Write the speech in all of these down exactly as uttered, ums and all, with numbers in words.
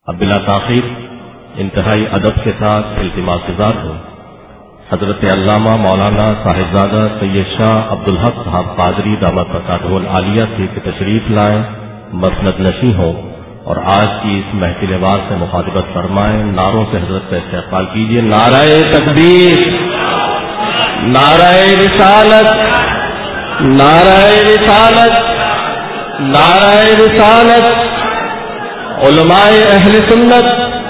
اب بلا تاخیر انتہائی ادب کے ساتھ التماس گزار ہوں حضرت علامہ مولانا صاحبزادہ سید شاہ عبدالحق صاحب قادری دعوت برکاتہ العالیہ سے کہ تشریف لائیں، مسند نشیں ہوں اور آج کی اس محفل واز سے مخاطبت فرمائیں۔ نعروں سے حضرت کا استقبال کیجیے۔ نعرہ تکبیر، نعرہ رسالت، نعرہ رسالت، نعرہ رسالت، علماء اہل سنت۔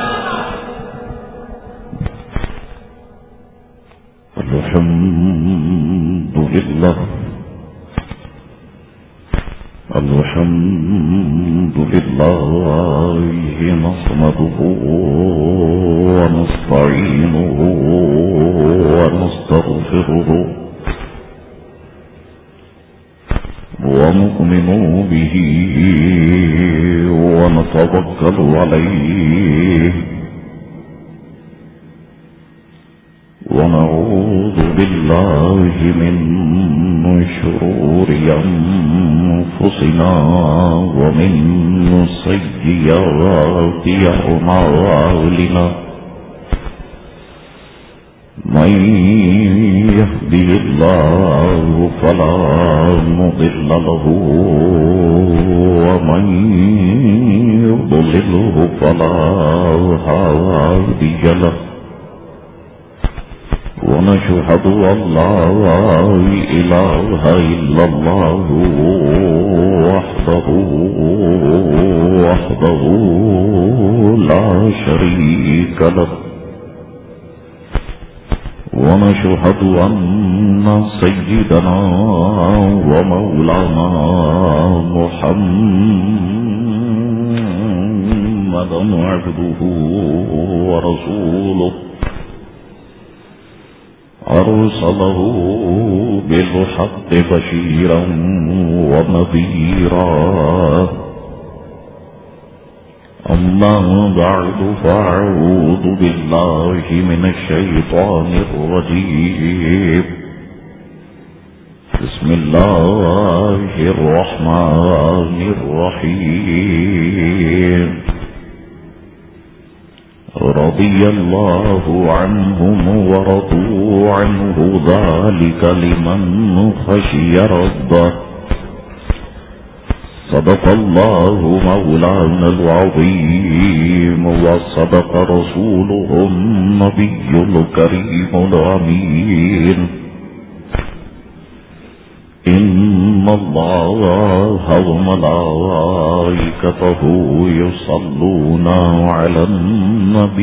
الحمد للہ الحمد للہ نحمده ونستعینه ونستغفره ونؤمن به ونتوكل عليه ونعوذ بالله من شرور أنفسنا ومن سيئات أعمالنا من يهده الله فلا مضل له ومن يضلله فلا هادي له ونشهد أن لا إله إلا الله وحده وحده لا شريك له ونشهد أن سيدنا ومولانا محمدا عبده ورسوله أرسله بالحق بشيرا ونذيرا أما بعد فأعوذ بالله من الشيطان الرجيم بسم الله الرحمن الرحيم رضي الله عنهم ورضوا عنه ذلك لمن خشي ربه صدق الله مولانا العظيم وصدق رسوله النبي الكريم الأمين إن الله وملائكته يصلون على النبي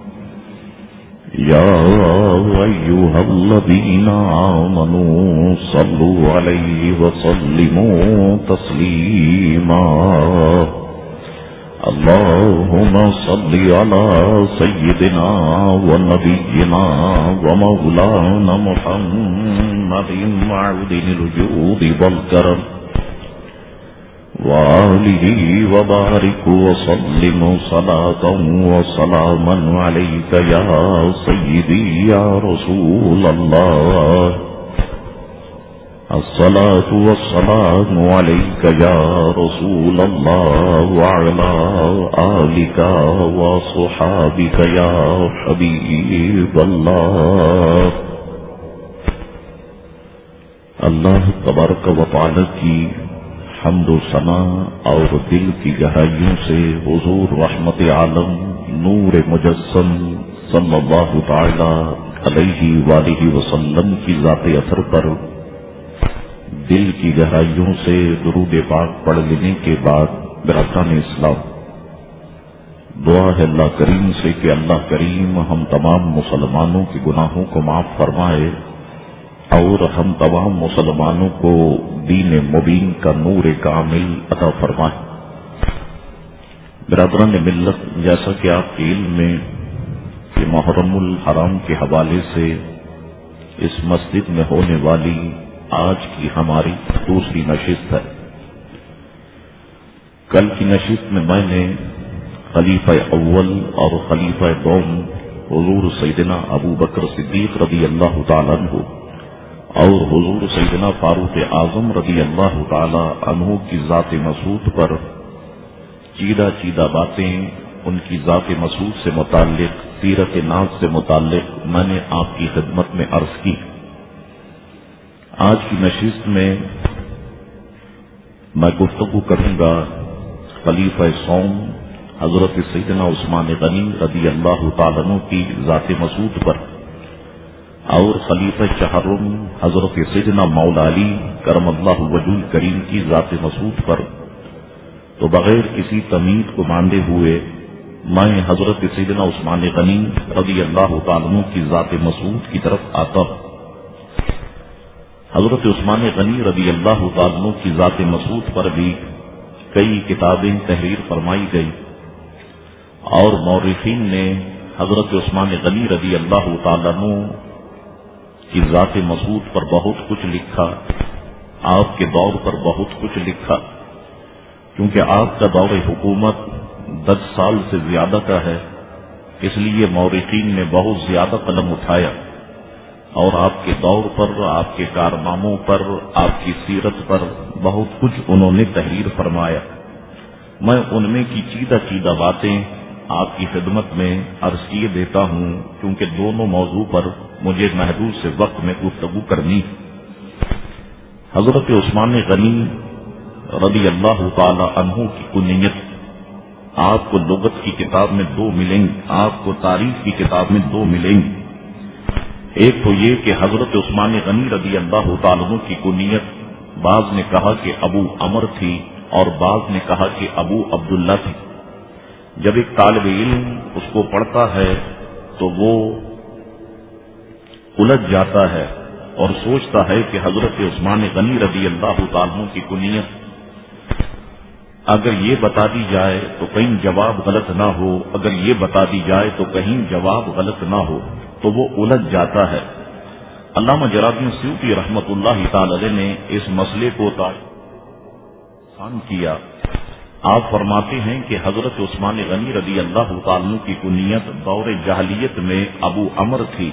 يا أيها الذين آمنوا صلوا عليه وسلموا تسليما اللهم صل على سيدنا ونبينا ومولانا محمد معدن الجود والكرم وآله وبارك وسلم صلاة وسلاما عليك يا سيدي يا رسول الله الصلاة والسلام عليك يا رسول الله وعلى آلك وصحابك يا حبيب الله۔ اللہ تبارک و تعالی کی حمد و ثنا اور دل کی گہرائیوں سے حضور رحمت عالم نور مجسم صلی اللہ تعالی علیہ وآلہ وسلم کی ذات اثر پر دل کی گہرائیوں سے درود پاک پڑھ لینے کے بعد برادران اسلام، دعا ہے اللہ کریم سے کہ اللہ کریم ہم تمام مسلمانوں کے گناہوں کو معاف فرمائے اور ہم تمام مسلمانوں کو دین مبین کا نور کامل عطا فرمائے۔ برادران ملت، جیسا کہ آپ کے علم میں کہ محرم الحرام کے حوالے سے اس مسجد میں ہونے والی آج کی ہماری دوسری نشست ہے۔ کل کی نشست میں میں نے خلیفہ اول اور خلیفہ دوم حضور سیدنا ابو بکر صدیق رضی اللہ تعالیٰ عنہ اور حضور سیدنا فاروق اعظم رضی اللہ تعالی عنہ کی ذات مسعود پر چیدہ چیدہ باتیں ان کی ذات مسعود سے متعلق سیرت ناز سے متعلق میں نے آپ کی خدمت میں عرض کی۔ آج کی نشست میں میں گفتگو کروں گا خلیفہ سوم حضرت سیدنا عثمان غنی رضی اللہ تعالیٰ عنہ کی ذات مسعود پر اور خلیفہ چہارم حضرت سیدنا مولا علی کرم اللہ وجہ کریم کی ذات مسعود پر۔ تو بغیر کسی تمہید کو ماندے ہوئے میں حضرت سیدنا عثمان غنی رضی اللہ تعالیٰ عنہ کی ذات مسعود کی طرف آتا ہوں۔ حضرت عثمان غنی رضی اللہ تعالیٰ عنہ کی ذات مسعود پر بھی کئی کتابیں تحریر فرمائی گئی اور مورخین نے حضرت عثمان غنی رضی اللہ تعالیٰ عنہ کی ذات مسعود پر بہت کچھ لکھا، آپ کے دور پر بہت کچھ لکھا، کیونکہ آپ کا دور حکومت دس سال سے زیادہ کا ہے، اس لیے مورخین نے بہت زیادہ قلم اٹھایا اور آپ کے دور پر، آپ کے کارناموں پر، آپ کی سیرت پر بہت کچھ انہوں نے تحریر فرمایا۔ میں ان میں کی چیدہ چیدہ باتیں آپ کی خدمت میں عرض کیے دیتا ہوں، کیونکہ دونوں موضوع پر مجھے محدود سے وقت میں گفتگو کرنی۔ حضرت عثمان غنی رضی اللہ تعالی عنہ کی کنیت آپ کو لغت کی کتاب میں دو ملیں گی، آپ کو تاریخ کی کتاب میں دو ملیں گی۔ ایک تو یہ کہ حضرت عثمان غنی رضی اللہ تعالیٰ عنہ کی کنیت بعض نے کہا کہ ابو عمر تھی اور بعض نے کہا کہ ابو عبداللہ تھی۔ جب ایک طالب علم اس کو پڑھتا ہے تو وہ الجھ جاتا ہے اور سوچتا ہے کہ حضرت عثمان غنی رضی اللہ تعالیٰ عنہ کی کنیت اگر یہ بتا دی جائے تو کہیں جواب غلط نہ ہو، اگر یہ بتا دی جائے تو کہیں جواب غلط نہ ہو، تو وہ الجھ جاتا ہے۔ علامہ جلال سیوطی رحمت اللہ تعالی نے اس مسئلے کو آسان کیا۔ آپ فرماتے ہیں کہ حضرت عثمان غنی رضی اللہ تعالیٰ عنہ کی کنیت دور جاہلیت میں ابو عمر تھی۔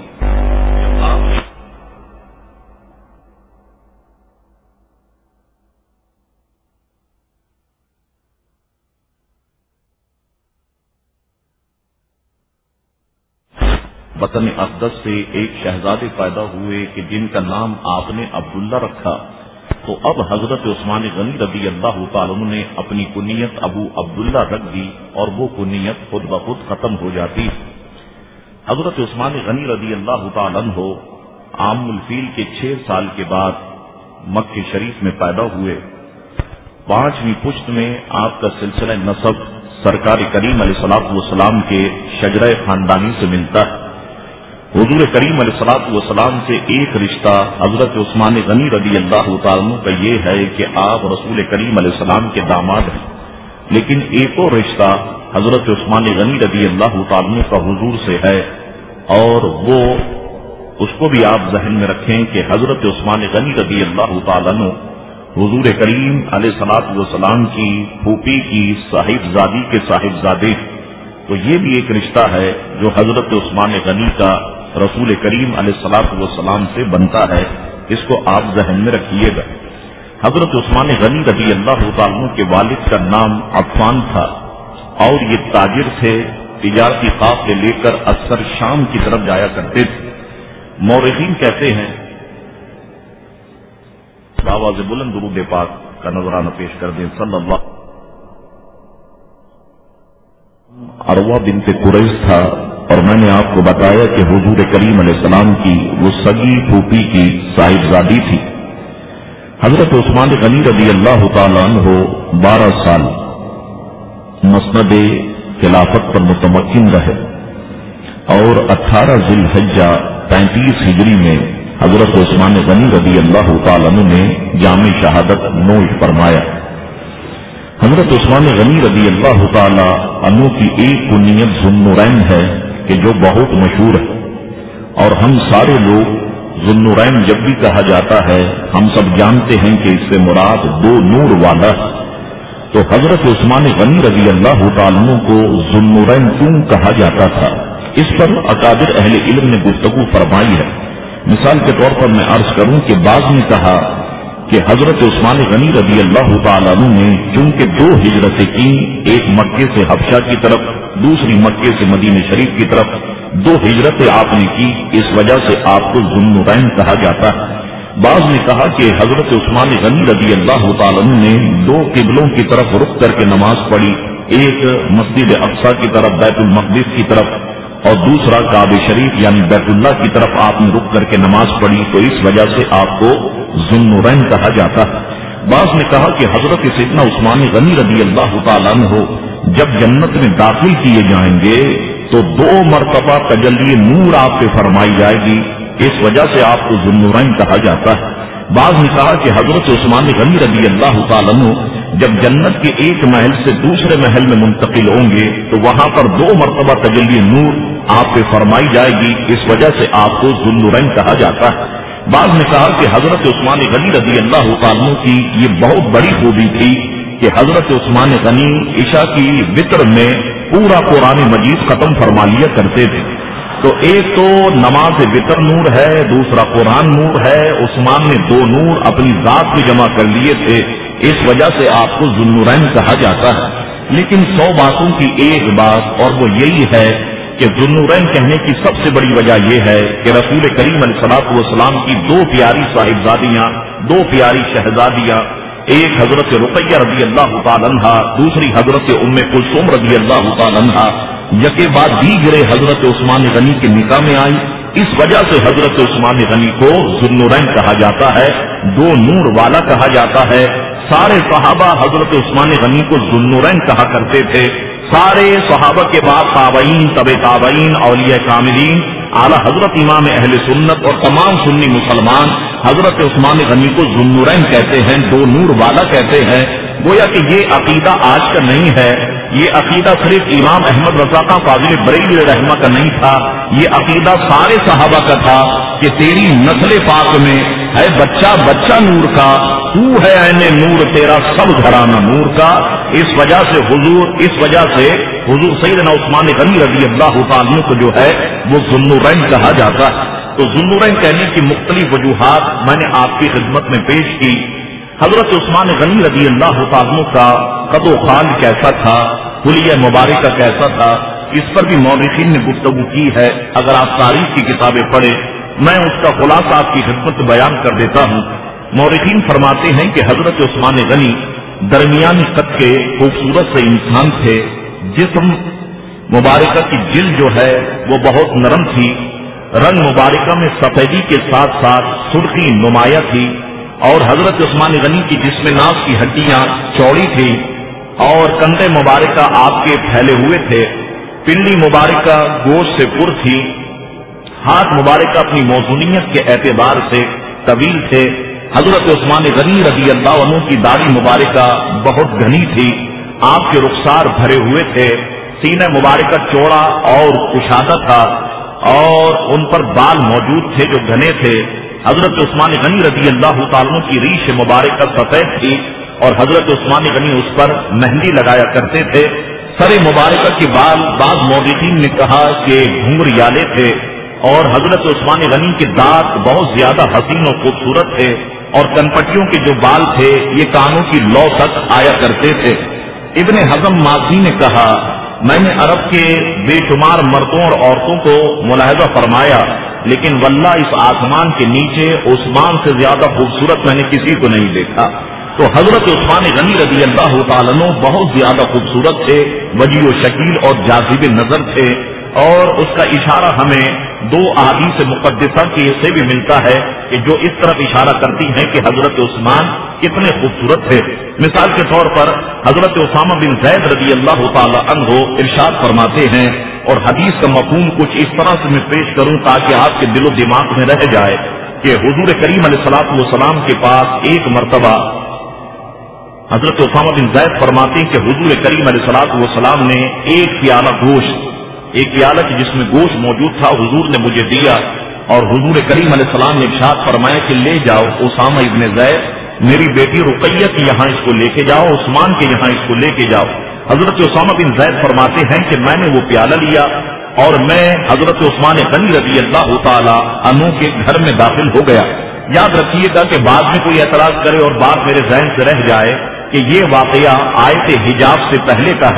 وطن اقدس سے ایک شہزادے پیدا ہوئے کہ جن کا نام آپ نے عبداللہ رکھا، تو اب حضرت عثمان غنی رضی اللہ تعالیٰ عنہ نے اپنی کنیت ابو عبداللہ رکھ دی اور وہ کنیت خود بخود ختم ہو جاتی۔ حضرت عثمان غنی رضی اللہ تعالیٰ عنہ عام الفیل کے چھ سال کے بعد مکہ شریف میں پیدا ہوئے۔ پانچویں پشت میں آپ کا سلسلہ نسب سرکار کریم علیہ الصلوۃ والسلام کے شجرہ خاندانی سے ملتا ہے۔ حضور کریم علیہ الصلوۃ والسلام سے ایک رشتہ حضرت عثمان غنی رضی اللہ تعالیٰ عنہ کا یہ ہے کہ آپ رسول کریم علیہ السلام کے داماد ہیں، لیکن ایک اور رشتہ حضرت عثمان غنی رضی اللہ تعالیٰ عنہ کا حضور سے ہے، اور وہ اس کو بھی آپ ذہن میں رکھیں کہ حضرت عثمان غنی رضی اللہ تعالیٰ عنہ حضور کریم علیہ الصلوۃ والسلام کی پھوپھی کی صاحبزادی کے صاحبزادے، تو یہ بھی ایک رشتہ ہے جو حضرت عثمان غنی کا رسول کریم علیہ الصلوۃ والسلام سے بنتا ہے، اس کو آپ ذہن میں رکھیے گا۔ حضرت عثمان غنی رضی اللہ تعالیٰ عنہ کے والد کا نام عفان تھا اور یہ تاجر تھے، تجارتی قافلے لے کر اکثر شام کی طرف جایا کرتے تھے۔ مورخین کہتے ہیں، آواز بلند درود پاک کا نذرانہ پیش کر دیں۔ صلی اللہ عروہ بنت قریش تھا، اور میں نے آپ کو بتایا کہ حضور کریم علیہ السلام کی وہ سگی پھوپھی کی صاحبزادی تھی۔ حضرت عثمان غنی رضی اللہ تعالیٰ عنہ بارہ سال مسند خلافت پر متمکن رہے، اور اٹھارہ ذی الحجہ پینتیس ہجری میں حضرت عثمان غنی رضی اللہ تعالیٰ عنہ نے جامع شہادت نوش فرمایا۔ حضرت عثمان غنی رضی اللہ تعالی عنہ کی ایک کنیت ذوالنورین ہے کہ جو بہت مشہور ہے، اور ہم سارے لوگ ذوالنورین جب بھی کہا جاتا ہے ہم سب جانتے ہیں کہ اس سے مراد دو نور والا ہے۔ تو حضرت عثمان غنی رضی اللہ تعالیٰ عنہ کو ذوالنورین کیوں کہا جاتا تھا، اس پر اکابر اہل علم نے گفتگو فرمائی ہے۔ مثال کے طور پر میں عرض کروں کہ بعض نے کہا کہ حضرت عثمان غنی رضی اللہ تعالیٰ عنہ نے چونکہ دو ہجرتیں کی، ایک مکے سے حبشہ کی طرف دوسری مکے سے مدینہ شریف کی طرف دو ہجرتیں آپ نے کی، اس وجہ سے آپ کو ذوالنورین کہا جاتا ہے۔ بعض نے کہا کہ حضرت عثمان غنی رضی اللہ تعالیٰ عنہ نے دو قبلوں کی طرف رخ کر کے نماز پڑھی، ایک مسجد اقصی کی طرف بیت المقدس کی طرف اور دوسرا کعبہ شریف یعنی بیت اللہ کی طرف آپ نے رخ کر کے نماز پڑھی، تو اس وجہ سے آپ کو ذوالنورین کہا جاتا ہے۔ بعض نے کہا کہ حضرت سیدنا عثمان غنی رضی اللہ تعالیٰ عنہ جب جنت میں داخل کیے جائیں گے تو دو مرتبہ تجلی نور آپ پہ فرمائی جائے گی، اس وجہ سے آپ کو ذوالنورین کہا جاتا ہے۔ بعض نے کہا کہ حضرت عثمان غنی رضی اللہ تعالیٰ عنہ جب جنت کے ایک محل سے دوسرے محل میں منتقل ہوں گے تو وہاں پر دو مرتبہ تجلی نور آپ پہ فرمائی جائے گی، اس وجہ سے آپ کو ذوالنورین کہا جاتا ہے۔ بعض نے کہا کہ حضرت عثمان غنی رضی اللہ تعالیٰ عنہ کی یہ بہت بڑی خوبی تھی کہ حضرت عثمان غنی عشاء کی وتر میں پورا قرآن مجید ختم فرما لیا کرتے تھے۔ تو ایک تو نماز وتر نور ہے، دوسرا قرآن نور ہے، عثمان نے دو نور اپنی ذات میں جمع کر لیے تھے، اس وجہ سے آپ کو ذوالنورین کہا جاتا ہے۔ لیکن سو باتوں کی ایک بات اور وہ یہی ہے کہ ذوالنورین کہنے کی سب سے بڑی وجہ یہ ہے کہ رسول کریم علیہ الصلوۃ والسلام کی دو پیاری صاحبزادیاں، دو پیاری شہزادیاں، ایک حضرت رقیہ رضی اللہ تعالی عنہا، دوسری حضرت ام کلثوم رضی اللہ تعالی عنہا، یکے بعد دیگرے حضرت عثمان غنی کے نکاح میں آئی، اس وجہ سے حضرت عثمان غنی کو ذوالنورین کہا جاتا ہے، دو نور والا کہا جاتا ہے۔ سارے صحابہ حضرت عثمان غنی کو ذوالنورین کہا کرتے تھے، سارے صحابہ کے بعد تابعین، طب تابعین، اولیاء کاملین، اعلی حضرت امام اہل سنت اور تمام سنی مسلمان حضرت عثمان غنی کو ذوالنورین کہتے ہیں، دو نور والا کہتے ہیں۔ گویا کہ یہ عقیدہ آج کا نہیں ہے، یہ عقیدہ صرف امام احمد رضا خان فاضل بریلوی رحمہ کا نہیں تھا، یہ عقیدہ سارے صحابہ کا تھا کہ تیری نسل پاک میں ہے بچہ بچہ نور کا، تو ہے عین نور تیرا سب گھرانہ نور کا۔ اس وجہ سے حضور اس وجہ سے حضور سیدنا عثمان غنی رضی اللہ تعالیٰ عنہ کو جو ہے وہ ذوالنورین کہا جاتا ہے۔ تو ذوالنورین کہنے کی مختلف وجوہات میں نے آپ کی خدمت میں پیش کی۔ حضرت عثمان غنی رضی اللہ تعالیٰ عنہ کا قد و خال کیسا تھا، حلیہ مبارکہ کیسا تھا، اس پر بھی مورخین نے گفتگو کی ہے۔ اگر آپ تاریخ کی کتابیں پڑھیں، میں اس کا خلاصہ آپ کی خدمت بیان کر دیتا ہوں۔ مورخین فرماتے ہیں کہ حضرت عثمان غنی درمیانی قد کے خوبصورت سے انسان تھے، جسم مبارکہ کی جلد جو ہے وہ بہت نرم تھی، رنگ مبارکہ میں سفیدی کے ساتھ ساتھ سرخی نمایاں تھی، اور حضرت عثمان غنی کی جسم ناز کی ہڈیاں چوڑی تھی اور کندھے مبارکہ آپ کے پھیلے ہوئے تھے، پنڈلی مبارکہ گوشت سے پر تھی، ہاتھ مبارکہ اپنی موزونیت کے اعتبار سے طویل تھے۔ حضرت عثمان غنی رضی اللہ عنہ کی داڑھی مبارکہ بہت گھنی تھی، آپ کے رخسار بھرے ہوئے تھے، سینہ مبارکہ چوڑا اور کشادہ تھا اور ان پر بال موجود تھے جو گھنے تھے۔ حضرت عثمان غنی رضی اللہ تعالیٰ عنہ کی ریش مبارکہ سفید تھی اور حضرت عثمان غنی اس پر مہندی لگایا کرتے تھے۔ سر مبارکہ کے بال بعض مورخین نے کہا کہ گھنگریالے تھے، اور حضرت عثمان غنی کے دانت بہت زیادہ حسین و خوبصورت تھے، اور کنپٹیوں کے جو بال تھے یہ کانوں کی لو تک آیا کرتے تھے۔ ابن حزم مازی نے کہا، میں نے عرب کے بے شمار مردوں اور عورتوں کو ملاحظہ فرمایا، لیکن واللہ اس آسمان کے نیچے عثمان سے زیادہ خوبصورت میں نے کسی کو نہیں دیکھا۔ تو حضرت عثمان غنی رضی اللہ تعالیٰ عنہ بہت زیادہ خوبصورت تھے، وجیح و شکیل اور جاذب نظر تھے، اور اس کا اشارہ ہمیں دو احادیث مقدسہ کی سے بھی ملتا ہے کہ جو اس طرف اشارہ کرتی ہیں کہ حضرت عثمان کتنے خوبصورت تھے۔ مثال کے طور پر حضرت اسامہ بن زید رضی اللہ تعالی عنہ ارشاد فرماتے ہیں، اور حدیث کا مفہوم کچھ اس طرح سے میں پیش کروں تاکہ آپ کے دل و دماغ میں رہ جائے کہ حضور کریم علیہ الصلوۃ والسلام کے پاس ایک مرتبہ حضرت اسامہ بن زید فرماتے ہیں کہ حضور کریم علیہ الصلوۃ والسلام نے ایک پیالہ گوشت ایک پیالہ جس میں گوشت موجود تھا حضور نے مجھے دیا، اور حضور کریم علیہ السلام نے ارشاد فرمایا کہ لے جاؤ اسامہ ابن زید، میری بیٹی رقیہ کے یہاں اس کو لے کے جاؤ، عثمان کے یہاں اس کو لے کے جاؤ۔ حضرت اسامہ بن زید فرماتے ہیں کہ میں نے وہ پیالہ لیا اور میں حضرت عثمان غنی رضی اللہ تعالی عنہ کے گھر میں داخل ہو گیا۔ یاد رکھیے گا کہ بعد میں کوئی اعتراض کرے اور بات میرے ذہن سے رہ جائے کہ یہ واقعہ آیت حجاب سے پہلے کا ہے،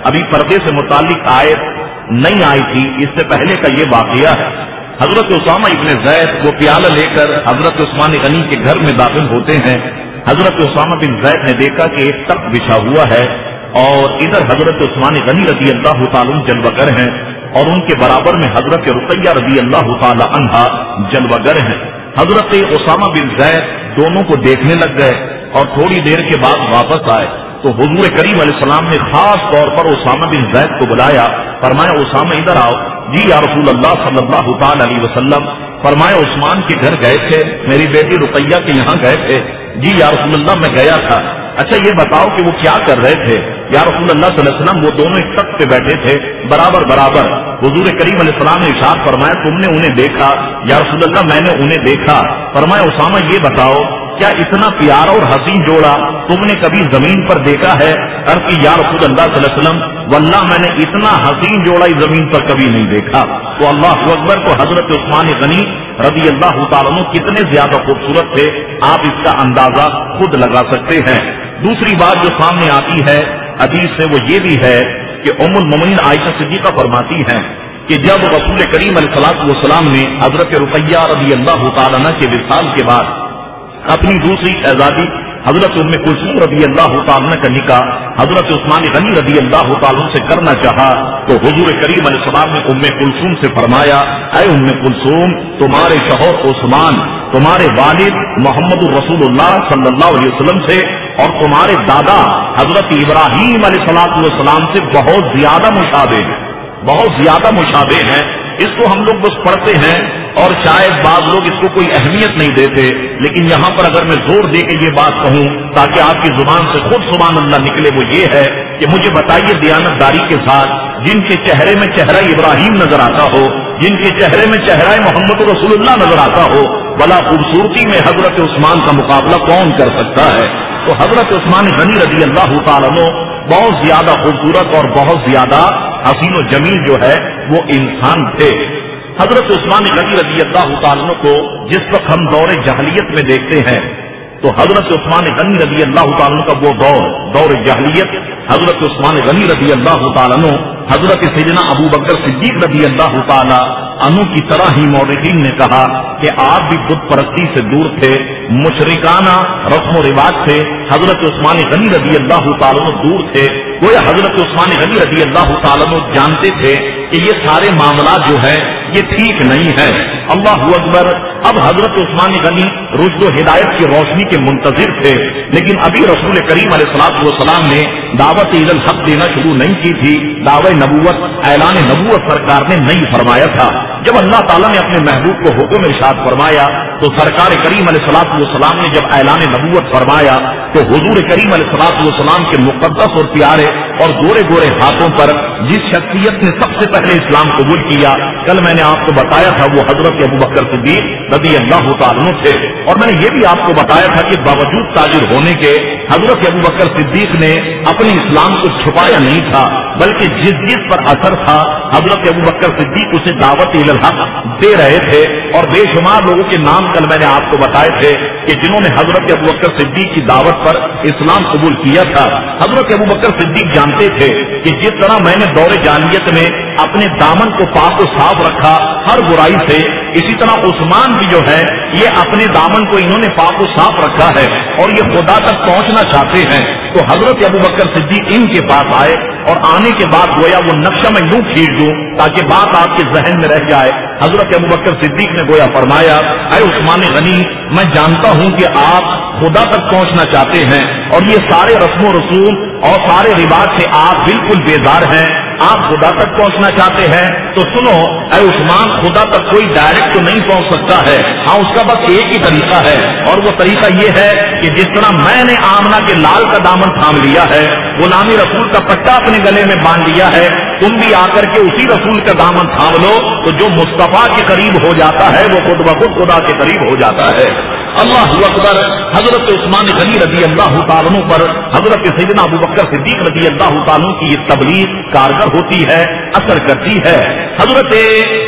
ابھی پردے سے متعلق آیت نہیں آئی تھی، اس سے پہلے کا یہ واقعہ ہے۔ حضرت اسامہ ابن زید وہ پیالہ لے کر حضرت عثمان غنی کے گھر میں داخل ہوتے ہیں۔ حضرت اسامہ بن زید نے دیکھا کہ ایک تخت بچھا ہوا ہے اور ادھر حضرت عثمان غنی رضی اللہ تعالیٰ جلوگر ہیں اور ان کے برابر میں حضرت رقیہ رضی اللہ تعالی عنہا جلوگر ہیں۔ حضرت اسامہ بن زید دونوں کو دیکھنے لگ گئے اور تھوڑی دیر کے بعد واپس آئے تو حضور کریم علیہ السلام نے خاص طور پر اسامہ بن زید کو بلایا، فرمایا اسامہ ادھر آؤ۔ جی یا رسول اللہ صلی اللہ تعالی علیہ وسلم۔ فرمایا عثمان کے گھر گئے تھے، میری بیٹی رقیہ کے یہاں گئے تھے۔ جی یا رسول اللہ میں گیا تھا۔ اچھا یہ بتاؤ کہ وہ کیا کر رہے تھے؟ یا رسول اللہ صلی اللہ علیہ وسلم وہ دونوں ایک تخت پہ بیٹھے تھے برابر برابر۔ حضور کریم علیہ السلام نے ارشاد فرمایا تم نے انہیں دیکھا؟ یا رسول اللہ میں نے انہیں دیکھا۔ فرمایا اسامہ یہ بتاؤ کیا اتنا پیارا اور حسین جوڑا تم نے کبھی زمین پر دیکھا ہے؟ عرض کی یا رسول اللہ صلی اللہ علیہ وسلم واللہ میں نے اتنا حسین جوڑا اس زمین پر کبھی نہیں دیکھا۔ تو اللہ اکبر، تو حضرت عثمان غنی رضی اللہ تعالیٰ عنہ کتنے زیادہ خوبصورت تھے، آپ اس کا اندازہ خود لگا سکتے ہیں۔ دوسری بات جو سامنے آتی ہے حدیث سے وہ یہ بھی ہے کہ ام المومنین عائشہ صدیقہ فرماتی ہیں کہ جب رسول کریم علیہ الصلوۃ والسلام نے حضرت رقیہ رضی اللہ تعالیٰ عنہ کے وصال کے بعد اپنی دوسری شہزادی حضرت ام کلثوم رضی اللہ تعالیٰ عنہ کا نکاح حضرت عثمان غنی رضی اللہ تعالیٰ عنہ سے کرنا چاہا تو حضور کریم علیہ السلام نے ام کلثوم سے فرمایا اے ام کلثوم، تمہارے شوہر عثمان تمہارے والد محمد الرسول اللہ صلی اللہ علیہ وسلم سے اور تمہارے دادا حضرت ابراہیم علیہ الصلوۃ والسلام سے بہت زیادہ مشابہ ہیں، بہت زیادہ مشابہ ہیں۔ اس کو ہم لوگ بس پڑھتے ہیں اور شاید بعض لوگ اس کو کوئی اہمیت نہیں دیتے، لیکن یہاں پر اگر میں زور دے کے یہ بات کہوں تاکہ آپ کی زبان سے خود سبحان اللہ نکلے، وہ یہ ہے کہ مجھے بتائیے دیانت داری کے ساتھ جن کے چہرے میں چہرہ ابراہیم نظر آتا ہو، جن کے چہرے میں چہرہ محمد رسول اللہ نظر آتا ہو، بلا خوبصورتی میں حضرت عثمان کا مقابلہ کون کر سکتا ہے؟ تو حضرت عثمان غنی رضی اللہ تعالیٰ عنہ بہت زیادہ خوبصورت اور بہت زیادہ حسین و جمیل جو ہے وہ انسان تھے۔ حضرت عثمان غنی رضی اللہ تعالیٰ عنہ کو جس وقت ہم دور جاہلیت میں دیکھتے ہیں تو حضرت عثمان غنی رضی اللہ تعالیٰ عنہ کا وہ دور دور جاہلیت، حضرت عثمان غنی رضی اللہ تعالیٰ عنہ حضرت سیدنا ابو بکر صدیق رضی اللہ تعالیٰ عنہ کی طرح ہی مورخین نے کہا کہ آپ بھی بت پرستی سے دور تھے، مشرکانہ رسم و رواج سے حضرت عثمان غنی رضی اللہ تعالیٰ عنہ دور تھے۔ گویا حضرت عثمان غنی رضی اللہ تعالیٰ عنہ جانتے تھے کہ یہ سارے معاملات جو ہے یہ ٹھیک نہیں ہے۔ اللہ اکبر، اب حضرت عثمان غنی رشد و ہدایت کی روشنی کے منتظر تھے، لیکن ابھی رسول کریم علیہ الصلوۃ والسلام نے دعوت عید الحق دینا شروع نہیں کی تھی، دعوی نبوت اعلان نبوت سرکار نے نہیں فرمایا تھا۔ جب اللہ تعالیٰ نے اپنے محبوب کو حکم ارشاد فرمایا تو سرکار کریم علیہ الصلوۃ والسلام نے جب اعلان نبوت فرمایا تو حضور کریم علیہ الصلوۃ والسلام کے مقدس اور پیارے اور گورے گورے ہاتھوں پر جس شخصیت نے سب سے پہلے اسلام قبول کیا، کل میں نے آپ کو بتایا تھا وہ حضرت ابو بکر صدیق رضی اللہ تعالیٰ عنہ تھے، اور میں نے یہ بھی آپ کو بتایا تھا کہ باوجود تاجر ہونے کے حضرت ابو بکر صدیق نے اپنے اسلام کو چھپایا نہیں تھا، بلکہ جس جس پر اثر تھا حضرت ابو بکر صدیق اسے دعوت الی الحق دے رہے تھے، اور بے شمار لوگوں کے نام کل میں نے آپ کو بتائے تھے کہ جنہوں نے حضرت ابو بکر صدیق کی دعوت پر اسلام قبول کیا تھا۔ حضرت ابو بکر صدیق جانتے تھے کہ جس طرح میں نے دور جاہلیت میں اپنے دامن کو پاک و صاف رکھا ہر برائی سے، اسی طرح عثمان بھی جو ہے یہ اپنے دامن کو انہوں نے پاک و صاف رکھا ہے اور یہ خدا تک پہنچنا چاہتے ہیں۔ تو حضرت ابو بکر صدیق ان کے پاس آئے اور آنے کے بعد گویا وہ نقشہ میں یوں کھینچ دوں تاکہ بات آپ کے ذہن میں رہ جائے۔ حضرت ابو بکر صدیق نے گویا فرمایا اے عثمان غنی، میں جانتا ہوں کہ آپ خدا تک پہنچنا چاہتے ہیں اور یہ سارے رسم و رسوم اور سارے رواج سے آپ بالکل بیزار ہیں، آپ خدا تک پہنچنا چاہتے ہیں۔ تو سنو اے عثمان، خدا تک کوئی ڈائریکٹ تو نہیں پہنچ سکتا ہے، ہاں اس کا بس ایک ہی طریقہ ہے، اور وہ طریقہ یہ ہے کہ جس طرح میں نے آمنہ کے لال کا دامن تھام لیا ہے، غلامی رسول کا پٹا اپنے گلے میں باندھ لیا ہے، تم بھی آ کر کے اسی رسول کا دامن تھام لو، تو جو مصطفیٰ کے قریب ہو جاتا ہے وہ خود بخود خدا کے قریب ہو جاتا ہے۔ اللہ اکبر۔ حضرت عثمان غنی رضی اللہ تعالیٰ عنہ پر حضرت سیدنا ابو بکر صدیق رضی اللہ تعالیٰ عنہ کی یہ تبلیغ کارگر ہوتی ہے، اثر کرتی ہے۔ حضرت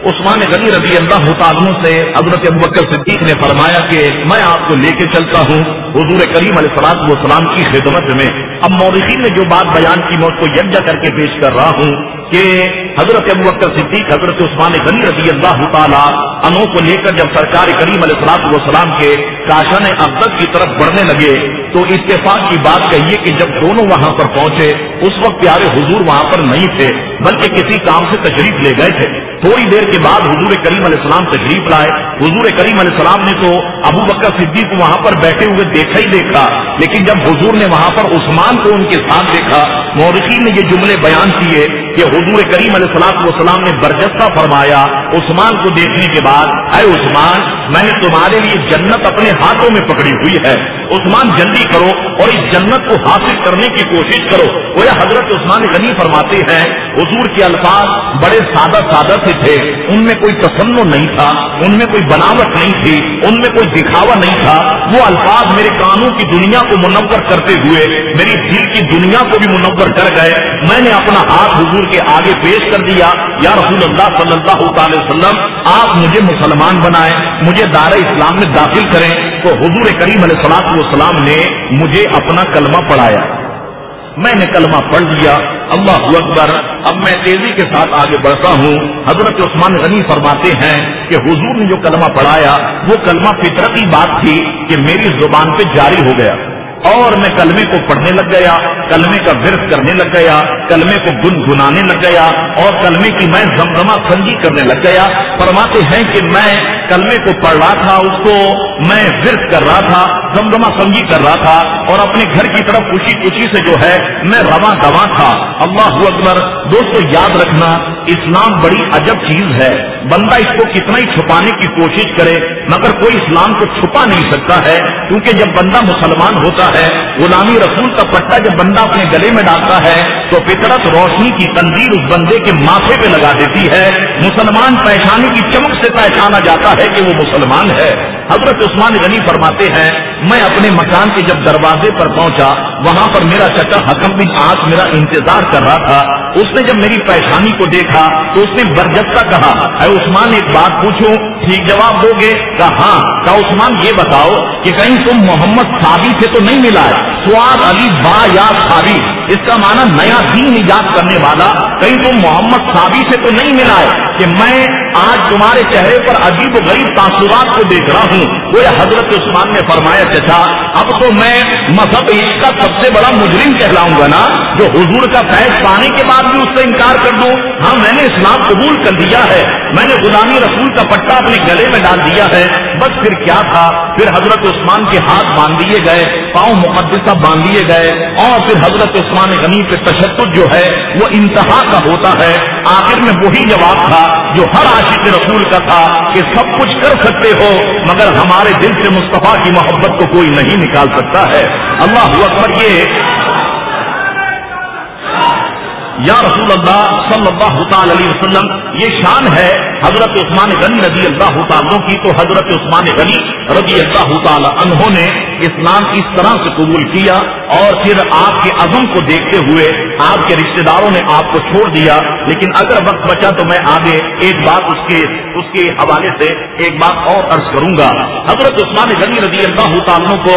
عثمان غنی رضی اللہ تعالیٰ سے حضرت ابوبکر صدیق نے فرمایا کہ میں آپ کو لے کے چلتا ہوں حضور کریم علیہ الصلوۃ والسلام کی خدمت میں. اب مورخین نے جو بات بیان کی میں اس کو یکجا کر کے پیش کر رہا ہوں کہ حضرت ابوبکر صدیق حضرت عثمان غنی رضی اللہ تعالیٰ عنہ کو لے کر جب سرکار کریم علیہ الصلوۃ والسلام کے کاشان ابدت کی طرف بڑھنے لگے تو اتفاق کی بات کہیے کہ جب دونوں وہاں پر پہنچے اس وقت پیارے حضور وہاں پر نہیں تھے بلکہ کسی کام سے تشریف لے گئے تھے. تھوڑی دیر کے بعد حضور کریم علیہ السلام تشریف لائے. حضور کریم علیہ السلام نے تو ابو بکر صدیق کو وہاں پر بیٹھے ہوئے دیکھا ہی دیکھا, لیکن جب حضور نے وہاں پر عثمان کو ان کے ساتھ دیکھا مورخین نے یہ جملے بیان کیے کہ حضور کریم علیہ الصلوۃ والسلام نے برجستہ فرمایا عثمان کو دیکھنے کے بعد, اے عثمان میں نے تمہارے لیے جنت اپنے ہاتھوں میں پکڑی ہوئی ہے, عثمان جلدی کرو اور اس جنت کو حاصل کرنے کی کوشش کرو. وہ حضرت عثمان غنی فرماتے ہیں حضور کے الفاظ بڑے سادہ سادہ سے تھے, ان میں کوئی تصنع نہیں تھا, ان میں کوئی بناوٹ نہیں تھی, ان میں کوئی دکھاوا نہیں تھا. وہ الفاظ میرے کانوں کی دنیا کو منور کرتے ہوئے میری دل کی دنیا کو بھی منور کر گئے. میں نے اپنا ہاتھ حضور کے آگے پیش کر دیا, یا رسول اللہ صلی اللہ تعالی وسلم آپ مجھے مسلمان بنائیں, مجھے دار اسلام میں داخل کریں. تو حضور کریم علیہ الصلوۃ والسلام نے مجھے اپنا کلمہ پڑھایا, میں نے کلمہ پڑھ لیا. اللہ اکبر. اب میں تیزی کے ساتھ آگے بڑھتا ہوں. حضرت عثمان غنی فرماتے ہیں کہ حضور نے جو کلمہ پڑھایا وہ کلمہ فطرتی بات تھی کہ میری زبان پہ جاری ہو گیا اور میں کلمے کو پڑھنے لگ گیا, کلمے کا ورد کرنے لگ گیا, کلمے کو گنگنانے لگ گیا اور کلمے کی میں زمزمہ سنجی کرنے لگ گیا. فرماتے ہیں کہ میں کلمے کو پڑھ رہا تھا, اس کو میں ورد کر رہا تھا, زمزمہ سنجی کر رہا تھا اور اپنے گھر کی طرف خوشی خوشی سے جو ہے میں رواں دواں تھا. اللہ اکبر. دوستو یاد رکھنا اسلام بڑی عجب چیز ہے, بندہ اس کو کتنا ہی چھپانے کی کوشش کرے مگر کوئی اسلام کو چھپا نہیں سکتا ہے, کیونکہ جب بندہ مسلمان ہوتا ہے غلامی رسول کا پٹا جب بندہ اپنے گلے میں ڈالتا ہے تو فطرت روشنی کی تنظیر اس بندے کے ماتھے پہ لگا دیتی ہے. مسلمان پہچانے کی چمک سے پہچانا جاتا ہے کہ وہ مسلمان ہے. حضرت عثمان غنی فرماتے ہیں میں اپنے مکان کے جب دروازے پر پہنچا وہاں پر میرا چچا حکم بن عاص میرا انتظار کر رہا تھا. اس نے جب میری پریشانی کو دیکھا تو اس نے برجستہ کہا اے عثمان ایک بات پوچھوں, ٹھیک جواب دو گے؟ کہا ہاں. کہا عثمان یہ بتاؤ کہ کہیں تم محمد صابی سے تو نہیں ملا ہے؟ سواد علی با یا صابی, اس کا معنی نیا دین ایجاد کرنے والا, کہیں تم محمد صابی سے تو نہیں ملا ہے کہ میں آج تمہارے چہرے پر عجیب و غریب تاثرات کو دیکھ رہا ہوں. وہ حضرت عثمان نے فرمایا چچا اب تو میں مذہب عشق کا سب سے بڑا مجرم کہلاؤں گا نا, جو حضور کا فیض پانے کے بعد بھی اس سے انکار کر دوں. ہاں میں نے اسلام قبول کر دیا ہے, میں نے غلامی رسول کا پٹا اپنے گلے میں ڈال دیا ہے, بس پھر کیا تھا. پھر حضرت عثمان کے ہاتھ باندھ دیے گئے, پاؤں مقدسہ باندھ دیے گئے اور پھر حضرت عثمان غنی پہ تشدد جو ہے وہ انتہا کا ہوتا ہے. آخر میں وہی جواب تھا جو ہر عاشق رسول کا تھا کہ سب کچھ کر سکتے ہو مگر ہمارے دل سے مصطفیٰ کی محبت کو کوئی نہیں نکال سکتا ہے. اللہ اکبر. یہ یا رسول اللہ صلی اللہ تعالی علیہ وسلم یہ شان ہے حضرت عثمان غنی رضی اللہ تعالیٰ کی. تو حضرت عثمان غنی رضی اللہ تعالی عنہ نے اسلام اس طرح سے قبول کیا اور پھر آپ کے عزم کو دیکھتے ہوئے آپ کے رشتہ داروں نے آپ کو چھوڑ دیا. لیکن اگر وقت بچا تو میں آگے ایک بات اس کے اس کے حوالے سے ایک بات اور عرض کروں گا. حضرت عثمان غنی رضی اللہ تعالیٰ کو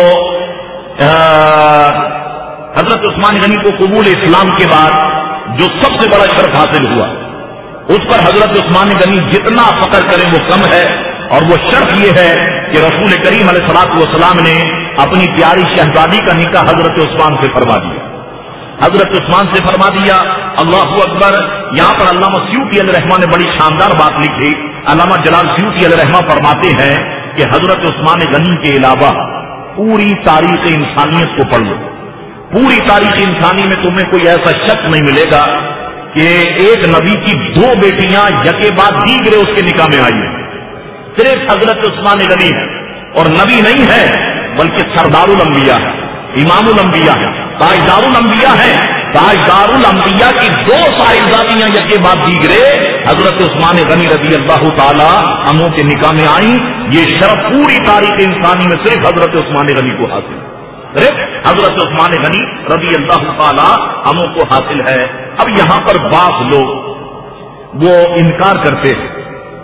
حضرت عثمان غنی کو قبول اسلام کے بعد جو سب سے بڑا شرف حاصل ہوا اس پر حضرت عثمان غنی جتنا فخر کریں وہ کم ہے, اور وہ شرف یہ ہے کہ رسول کریم علیہ الصلوۃ والسلام نے اپنی پیاری شہزادی کا نکاح حضرت عثمان سے فرما دیا. حضرت عثمان سے فرما دیا. اللہ اکبر. یہاں پر علامہ سیوطی علیہ الرحمہ نے بڑی شاندار بات لکھی. علامہ جلال سیوطی علیہ الرحمہ فرماتے ہیں کہ حضرت عثمان غنی کے علاوہ پوری تاریخ انسانیت کو پڑھ لو, پوری تاریخ انسانی میں تمہیں کوئی ایسا شک نہیں ملے گا کہ ایک نبی کی دو بیٹیاں یکے بعد دیگرے اس کے نکاح میں آئی ہیں. صرف حضرت عثمان غنی ہے اور نبی نہیں ہے بلکہ سردار الانبیاء ہے, امام الانبیاء ہے, تاجدار الانبیاء ہے. تاجدار الانبیاء کی دو صاحبزادیاں یکے بعد دیگرے حضرت عثمان غنی رضی اللہ تعالی عنہ کے نکاح میں آئیں. یہ شرف پوری تاریخ انسانی میں صرف حضرت عثمان غنی کو حاصل ہے, حضرت عثمان غنی رضی اللہ تعالی عنہ کو حاصل ہے. اب یہاں پر بعض لوگ وہ انکار کرتے ہیں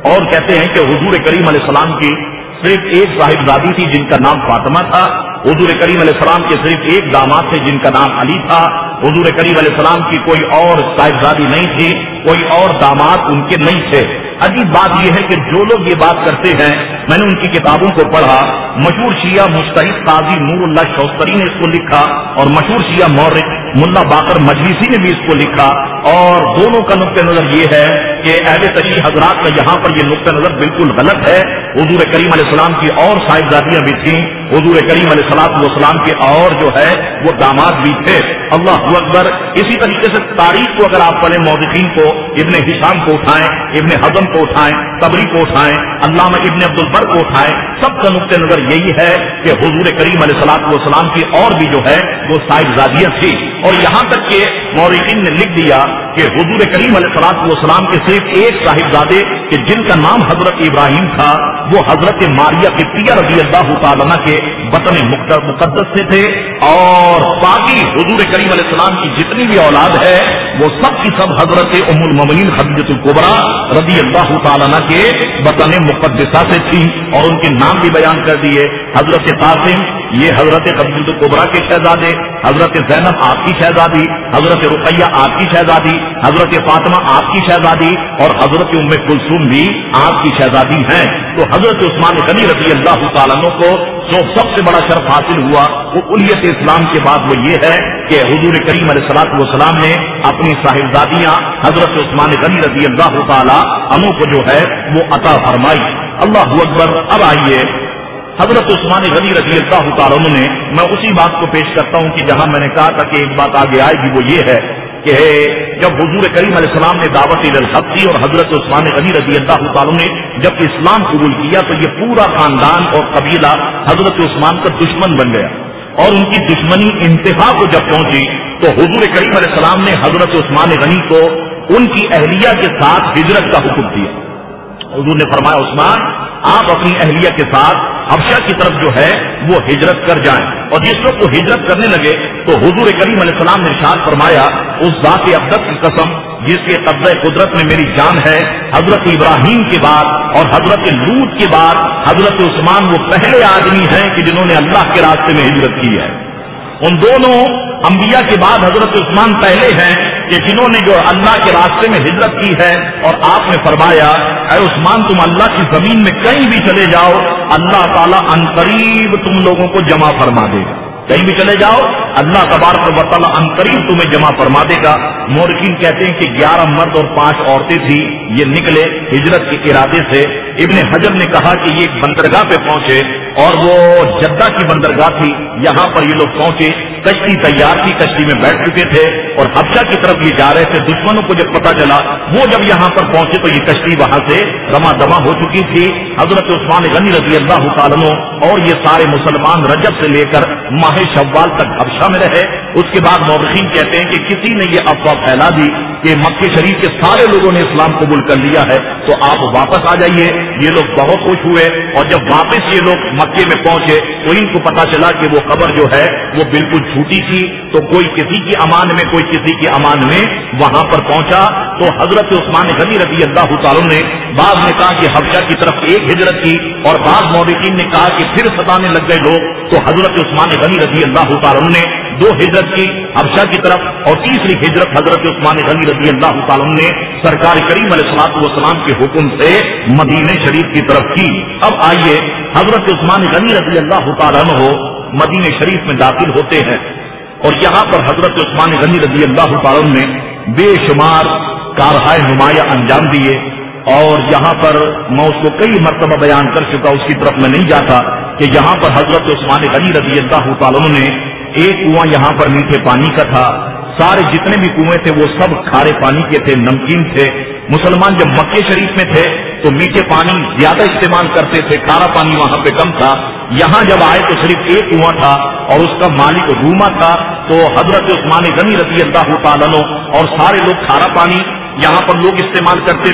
اور کہتے ہیں کہ حضور کریم علیہ السلام کی صرف ایک صاحبزادی تھی جن کا نام فاطمہ تھا، حضور کریم علیہ السلام کے صرف ایک داماد تھے جن کا نام علی تھا، حضور کریم علیہ السلام کی کوئی اور صاحبزادی نہیں تھی، کوئی اور داماد ان کے نہیں تھے۔ عجیب بات یہ ہے کہ جو لوگ یہ بات کرتے ہیں، میں نے ان کی کتابوں کو پڑھا، مشہور شیعہ مجتہد قاضی نور اللہ شوستری نے اس کو لکھا اور مشہور شیعہ مورخ ملا باقر مجلسی نے بھی اس کو لکھا، اور دونوں کا نقطہ نظر یہ ہے کہ اہل تشیع حضرات کا یہاں پر یہ نقطہ نظر بالکل غلط ہے۔ حضور کریم علیہ السلام کی اور صاحبزادیاں بھی تھیں، حضور کریم علیہ السلام والسلام کے اور جو ہے وہ داماد بھی تھے۔ اللہ اکبر۔ اسی طریقے سے تاریخ کو اگر آپ پڑھیں، مورخین کو ابن ہشام کو اٹھائیں، ابن حزم کو اٹھائیں، طبری کو اٹھائیں، علامہ ابن عبد البر کو اٹھائیں، سب کا نقطہ نظر یہی ہے کہ حضور کریم علیہ الصلوۃ والسلام کی اور بھی جو ہے وہ صاحبزادیاں تھیں، اور یہاں تک کہ مورخین نے لکھ دیا کہ حضور کریم علیہ الصلوۃ والسلام کے صرف ایک صاحبزادے کہ جن کا نام حضرت ابراہیم تھا، وہ حضرت ماریہ قبطیہ رضی اللہ تعالی عنہ کے وطن مقدس سے تھے، اور باقی حضور کریم علیہ السلام کی جتنی بھی اولاد ہے وہ سب کی سب حضرت ام المؤمنین خدیجہ الکبریٰ رضی اللہ تعالی عنہ کے وطن مقدسہ سے تھی، اور ان کے نام بھی بیان کر دیے۔ حضرت قاسم یہ حضرت خدیجہ الکبریٰ کے شہزادے، حضرت زینب آپ کی شہزادی، حضرت رقیہ آپ کی شہزادی، حضرت فاطمہ آپ کی شہزادی، اور حضرت ام کلثوم بھی آپ کی شہزادی ہیں۔ تو حضرت عثمان غنی رضی اللہ تعالیٰ عنہ کو جو سب سے بڑا شرف حاصل ہوا وہ الیت اسلام کے بعد وہ یہ ہے کہ حضور کریم علیہ الصلوۃ والسلام نے اپنی صاحبزادیاں حضرت عثمان غنی رضی اللہ تعالی عنہ کو جو ہے وہ عطا فرمائی۔ اللہ اکبر۔ اب آئیے حضرت عثمان غنی رضی اللہ تعالی عنہ نے، میں اسی بات کو پیش کرتا ہوں کہ جہاں میں نے کہا تھا کہ ایک بات آگے آئے گی، وہ یہ ہے کہ جب حضور کریم علیہ السلام نے دعوت الحق دی اور حضرت عثمان غنی رضی اللہ تعالی نے جب اسلام قبول کیا تو یہ پورا خاندان اور قبیلہ حضرت عثمان کا دشمن بن گیا، اور ان کی دشمنی انتہا کو جب پہنچی تو حضور کریم علیہ السلام نے حضرت عثمان غنی کو ان کی اہلیہ کے ساتھ ہجرت کا حکم دیا۔ حضور نے فرمایا عثمان آپ اپنی اہلیہ کے ساتھ حبشہ کی طرف جو ہے وہ ہجرت کر جائیں، اور جس وقت وہ ہجرت کرنے لگے تو حضور کریم علیہ السلام نے ارشاد فرمایا اس ذات اقدس کی قسم جس کے قبضہ قدرت میں میری جان ہے، حضرت ابراہیم کے بعد اور حضرت لوط کے بعد حضرت عثمان وہ پہلے آدمی ہیں کہ جنہوں نے اللہ کے راستے میں ہجرت کی ہے۔ ان دونوں انبیاء کے بعد حضرت عثمان پہلے ہیں کہ جنہوں نے جو اللہ کے راستے میں ہجرت کی ہے، اور آپ نے فرمایا اے عثمان تم اللہ کی زمین میں کہیں بھی چلے جاؤ اللہ تعالیٰ عنقریب تم لوگوں کو جمع فرما دے گا، کہیں بھی چلے جاؤ اللہ تبارک و تعالیٰ عنقریب تمہیں جمع فرما دے گا۔ مورخین کہتے ہیں کہ گیارہ مرد اور پانچ عورتیں تھی، یہ نکلے ہجرت کے ارادے سے۔ ابن حجر نے کہا کہ یہ بندرگاہ پہ پہنچے، اور وہ جدہ کی بندرگاہ تھی، یہاں پر یہ لوگ پہنچے، کشتی تیار تھی، کشتی میں بیٹھ چکے تھے اور حبشہ کی طرف یہ جا رہے تھے۔ دشمنوں کو جب پتا چلا وہ جب یہاں پر پہنچے تو یہ کشتی وہاں سے رواں دواں ہو چکی تھی۔ حضرت عثمان غنی رضی اللہ تعالیٰ عنہ اور یہ سارے مسلمان رجب سے لے کر ماہ شوال تک حبشہ میں رہے۔ اس کے بعد مورخین کہتے ہیں کہ کسی نے یہ افواہ پھیلا دی کہ مکہ شریف کے سارے لوگوں نے اسلام قبول کر لیا ہے تو آپ واپس آ جائیے۔ یہ لوگ بہت خوش ہوئے، اور جب واپس یہ لوگ مکے میں پہنچے تو ان کو پتا چلا کہ وہ خبر جو ہے وہ بالکل جھوٹی تھی، تو کوئی کسی کی امان میں کوئی کسی کی امان میں وہاں پر پہنچا۔ تو حضرت عثمان غنی رضی اللہ تعالیٰ نے بعض نے کہا کہ حبشہ کی طرف ایک ہجرت کی، اور بعض مورخین نے کہا کہ پھر ستانے لگ گئے لوگ، تو حضرت عثمان غنی رضی اللہ تعالیٰ نے دو ہجرت کی حبشہ کی طرف، اور تیسری ہجرت حضرت عثمان غنی رضی اللہ تعالیٰ نے سرکار کریم علیہ الصلوۃ والسلام کے حکم سے مدینہ شریف کی طرف کی۔ اب آئیے حضرت عثمان غنی رضی اللہ تعالیٰ عنہ مدینہ شریف میں داخل ہوتے ہیں، اور یہاں پر حضرت عثمان غنی رضی اللہ تعالیٰ عنہ نے بے شمار کارہائے نمایاں انجام دیے، اور یہاں پر میں اس کو کئی مرتبہ بیان کر چکا، اس کی طرف میں نہیں جاتا کہ یہاں پر حضرت عثمان غنی رضی اللہ تعالیٰ عنہ نے ایک کنواں یہاں پر میٹھے پانی کا تھا، سارے جتنے بھی کنویں تھے وہ سب کھارے پانی کے تھے، نمکین تھے۔ مسلمان جب مکے شریف میں تھے تو میٹھے پانی زیادہ استعمال کرتے تھے، کھارا پانی وہاں پہ کم تھا۔ یہاں جب آئے تو صرف ایک کنواں تھا اور اس کا مالک روما تھا، تو حضرت عثمان غنی رضی اللہ تعالیٰ عنہ اور سارے لوگ کھارا پانی یہاں پر لوگ استعمال کرتے تھے،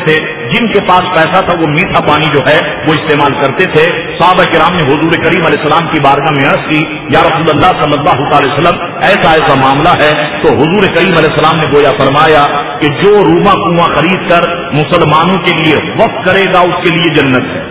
جن کے پاس پیسہ تھا وہ میٹھا پانی جو ہے وہ استعمال کرتے تھے. صحابہ کرام نے حضور کریم علیہ السلام کی بارگاہ میں عرض کی یا رسول اللہ صلی اللہ علیہ وسلم ایسا ایسا معاملہ ہے. تو حضور کریم علیہ السلام نے گویا فرمایا کہ جو روما کنواں خرید کر مسلمانوں کے لیے وقف کرے گا اس کے لیے جنت ہے.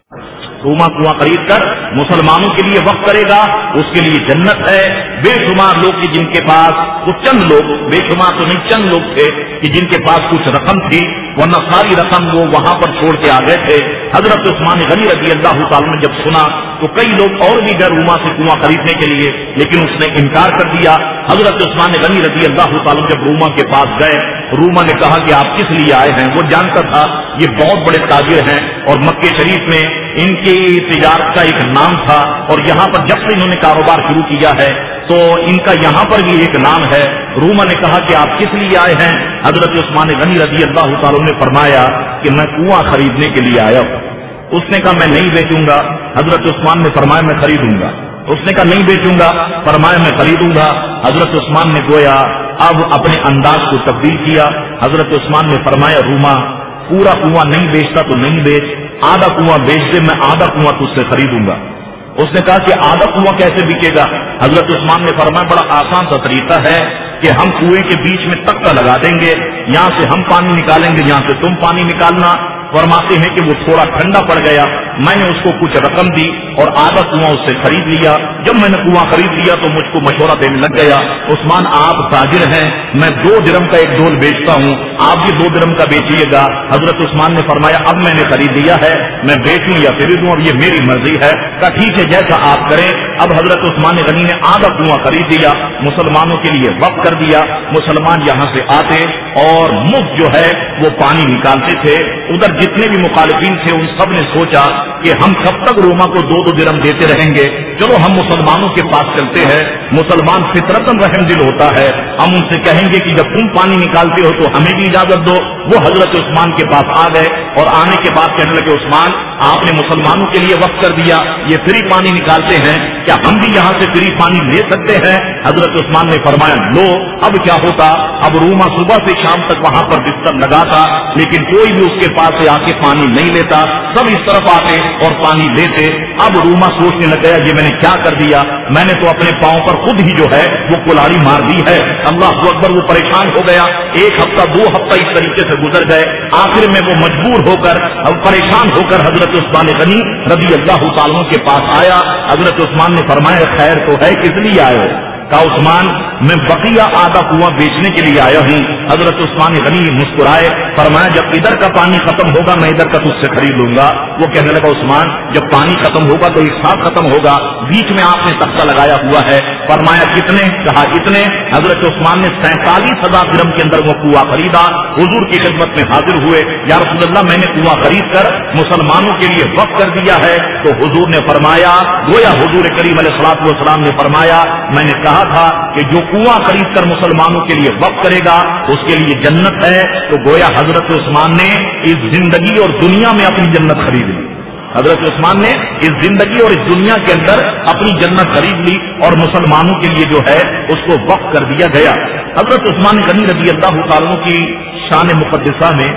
روما کنواں خرید کر مسلمانوں کے لیے وقف کرے گا اس کے لیے جنت ہے. بے شمار لوگ تھے جن کے پاس وہ چند لوگ بے شمار تو نہیں چند لوگ تھے کہ جن کے پاس کچھ رقم تھی ورنہ ساری رقم وہ وہاں پر چھوڑ کے آ گئے تھے. حضرت عثمان غنی رضی اللہ تعالیٰ نے جب سنا تو کئی لوگ اور بھی گئے روما سے کنواں خریدنے کے لیے لیکن اس نے انکار کر دیا. حضرت عثمان غنی رضی اللہ تعالیٰ جب روما کے پاس گئے روما نے کہا کہ آپ کس لیے آئے ہیں. وہ جانتا تھا یہ بہت بڑے تاجر ہیں اور مکے شریف میں ان کی تجارت کا ایک نام تھا اور یہاں پر جب سے انہوں نے کاروبار شروع کیا ہے تو ان کا یہاں پر بھی ایک نام ہے. روما نے کہا کہ آپ کس لیے آئے ہیں. حضرت عثمان غنی رضی اللہ تعالیٰ نے فرمایا کہ میں کنواں خریدنے کے لیے آیا ہوں. اس نے کہا میں نہیں بیچوں گا. حضرت عثمان نے فرمایا میں خریدوں گا. اس نے کہا نہیں بیچوں گا. فرمایا میں خریدوں گا. حضرت عثمان نے گویا اب اپنے انداز کو تبدیل کیا. حضرت عثمان نے فرمایا روما پورا کنواں نہیں بیچتا تو نہیں بیچ, آدھا کنواں بیچ دے, میں آدھا کنواں تجھ سے خریدوں گا. اس نے کہا کہ آدھا کنواں کیسے بکے گا. حضرت عثمان نے فرمایا بڑا آسان سا طریقہ ہے کہ ہم کنویں کے بیچ میں تختہ لگا دیں گے, یہاں سے ہم پانی نکالیں گے, یہاں سے تم پانی نکالنا. فرماتے ہیں کہ وہ تھوڑا ٹھنڈا پڑ گیا. میں نے اس کو کچھ رقم دی اور آدھا کنواں اس سے خرید لیا. جب میں نے کنواں خرید لیا تو مجھ کو مشورہ دینے لگ گیا عثمان آپ تاجر ہیں, میں دو درم کا ایک ڈول بیچتا ہوں, آپ بھی دو درم کا بیچیے گا. حضرت عثمان نے فرمایا اب میں نے خرید لیا ہے, میں بیچوں یا خریدوں اور یہ میری مرضی ہے. کہا ٹھیک ہے جیسا آپ کریں. اب حضرت عثمان غنی نے آدھا کنواں خرید دیا, مسلمانوں کے لیے وقف کر دیا. مسلمان یہاں سے آتے اور مفت جو ہے وہ پانی نکالتے تھے. ادھر جتنے بھی مخالفین تھے ان سب نے سوچا کہ ہم کب تک روما کو دو دو درم دیتے رہیں گے, چلو ہم مسلمانوں کے پاس چلتے ہیں. مسلمان فطرتاً رحم دل ہوتا ہے, ہم ان سے کہیں گے کہ جب تم پانی نکالتے ہو تو ہمیں بھی اجازت دو. وہ حضرت عثمان کے پاس آ گئے اور آنے کے بعد کہنے لگے عثمان آپ نے مسلمانوں کے لیے وقف کر دیا, یہ فری پانی نکالتے ہیں, کیا ہم بھی یہاں سے فری پانی لے سکتے ہیں. حضرت عثمان نے فرمایا لو. اب کیا ہوتا, اب روما صبح سے شام تک وہاں پر بستر لگاتا لیکن کوئی بھی اس کے پاس سے آ کے پانی نہیں لیتا, سب اس طرف آتے اور پانی لیتے. اب روما سوچنے لگ گیا یہ میں نے کیا کر دیا, میں نے تو اپنے پاؤں پر خود ہی جو ہے وہ کلاڑی مار دی ہے. اللہ اکبر. وہ پریشان ہو گیا. ایک ہفتہ دو ہفتہ اس طریقے سے گزر گئے. آخر میں وہ مجبور ہو کر اب پریشان ہو کر حضرت عثمان غنی رضی اللہ تعالیٰ کے پاس آیا. حضرت عثمان نے فرمایا خیر تو ہے, کس لیے آئے ہو. کہا عثمان میں بقیہ آدھا کنواں بیچنے کے لیے آیا ہوں. حضرت عثمان غنی مسکرائے, فرمایا جب ادھر کا پانی ختم ہوگا میں ادھر کا تجھ سے خرید لوں گا. وہ کہنے لگا عثمان جب پانی ختم ہوگا تو ایک ساتھ ختم ہوگا, بیچ میں آپ نے تختہ لگایا ہوا ہے. فرمایا کتنے, کہا اتنے. حضرت عثمان نے سینتالیس ہزار درم کے اندر وہ کنواں خریدا. حضور کی خدمت میں حاضر ہوئے, یا رسول اللہ میں نے کنواں خرید کر مسلمانوں کے لیے وقف کر دیا ہے. تو حضور نے فرمایا, گویا حضور کریم علیہ الصلوۃ والسلام نے فرمایا میں نے کہا تھا کہ جو کنواں خرید کر مسلمانوں کے لیے وقف کرے گا اس کے لیے جنت ہے. تو گویا حضرت عثمان نے اس زندگی اور دنیا میں اپنی جنت خرید لی. حضرت عثمان نے اس زندگی اور اس دنیا کے اندر اپنی جنت خرید لی اور مسلمانوں کے لیے جو ہے اس کو وقف کر دیا گیا. حضرت عثمان غنی رضی اللہ تعالیٰ کی شان مقدسہ میں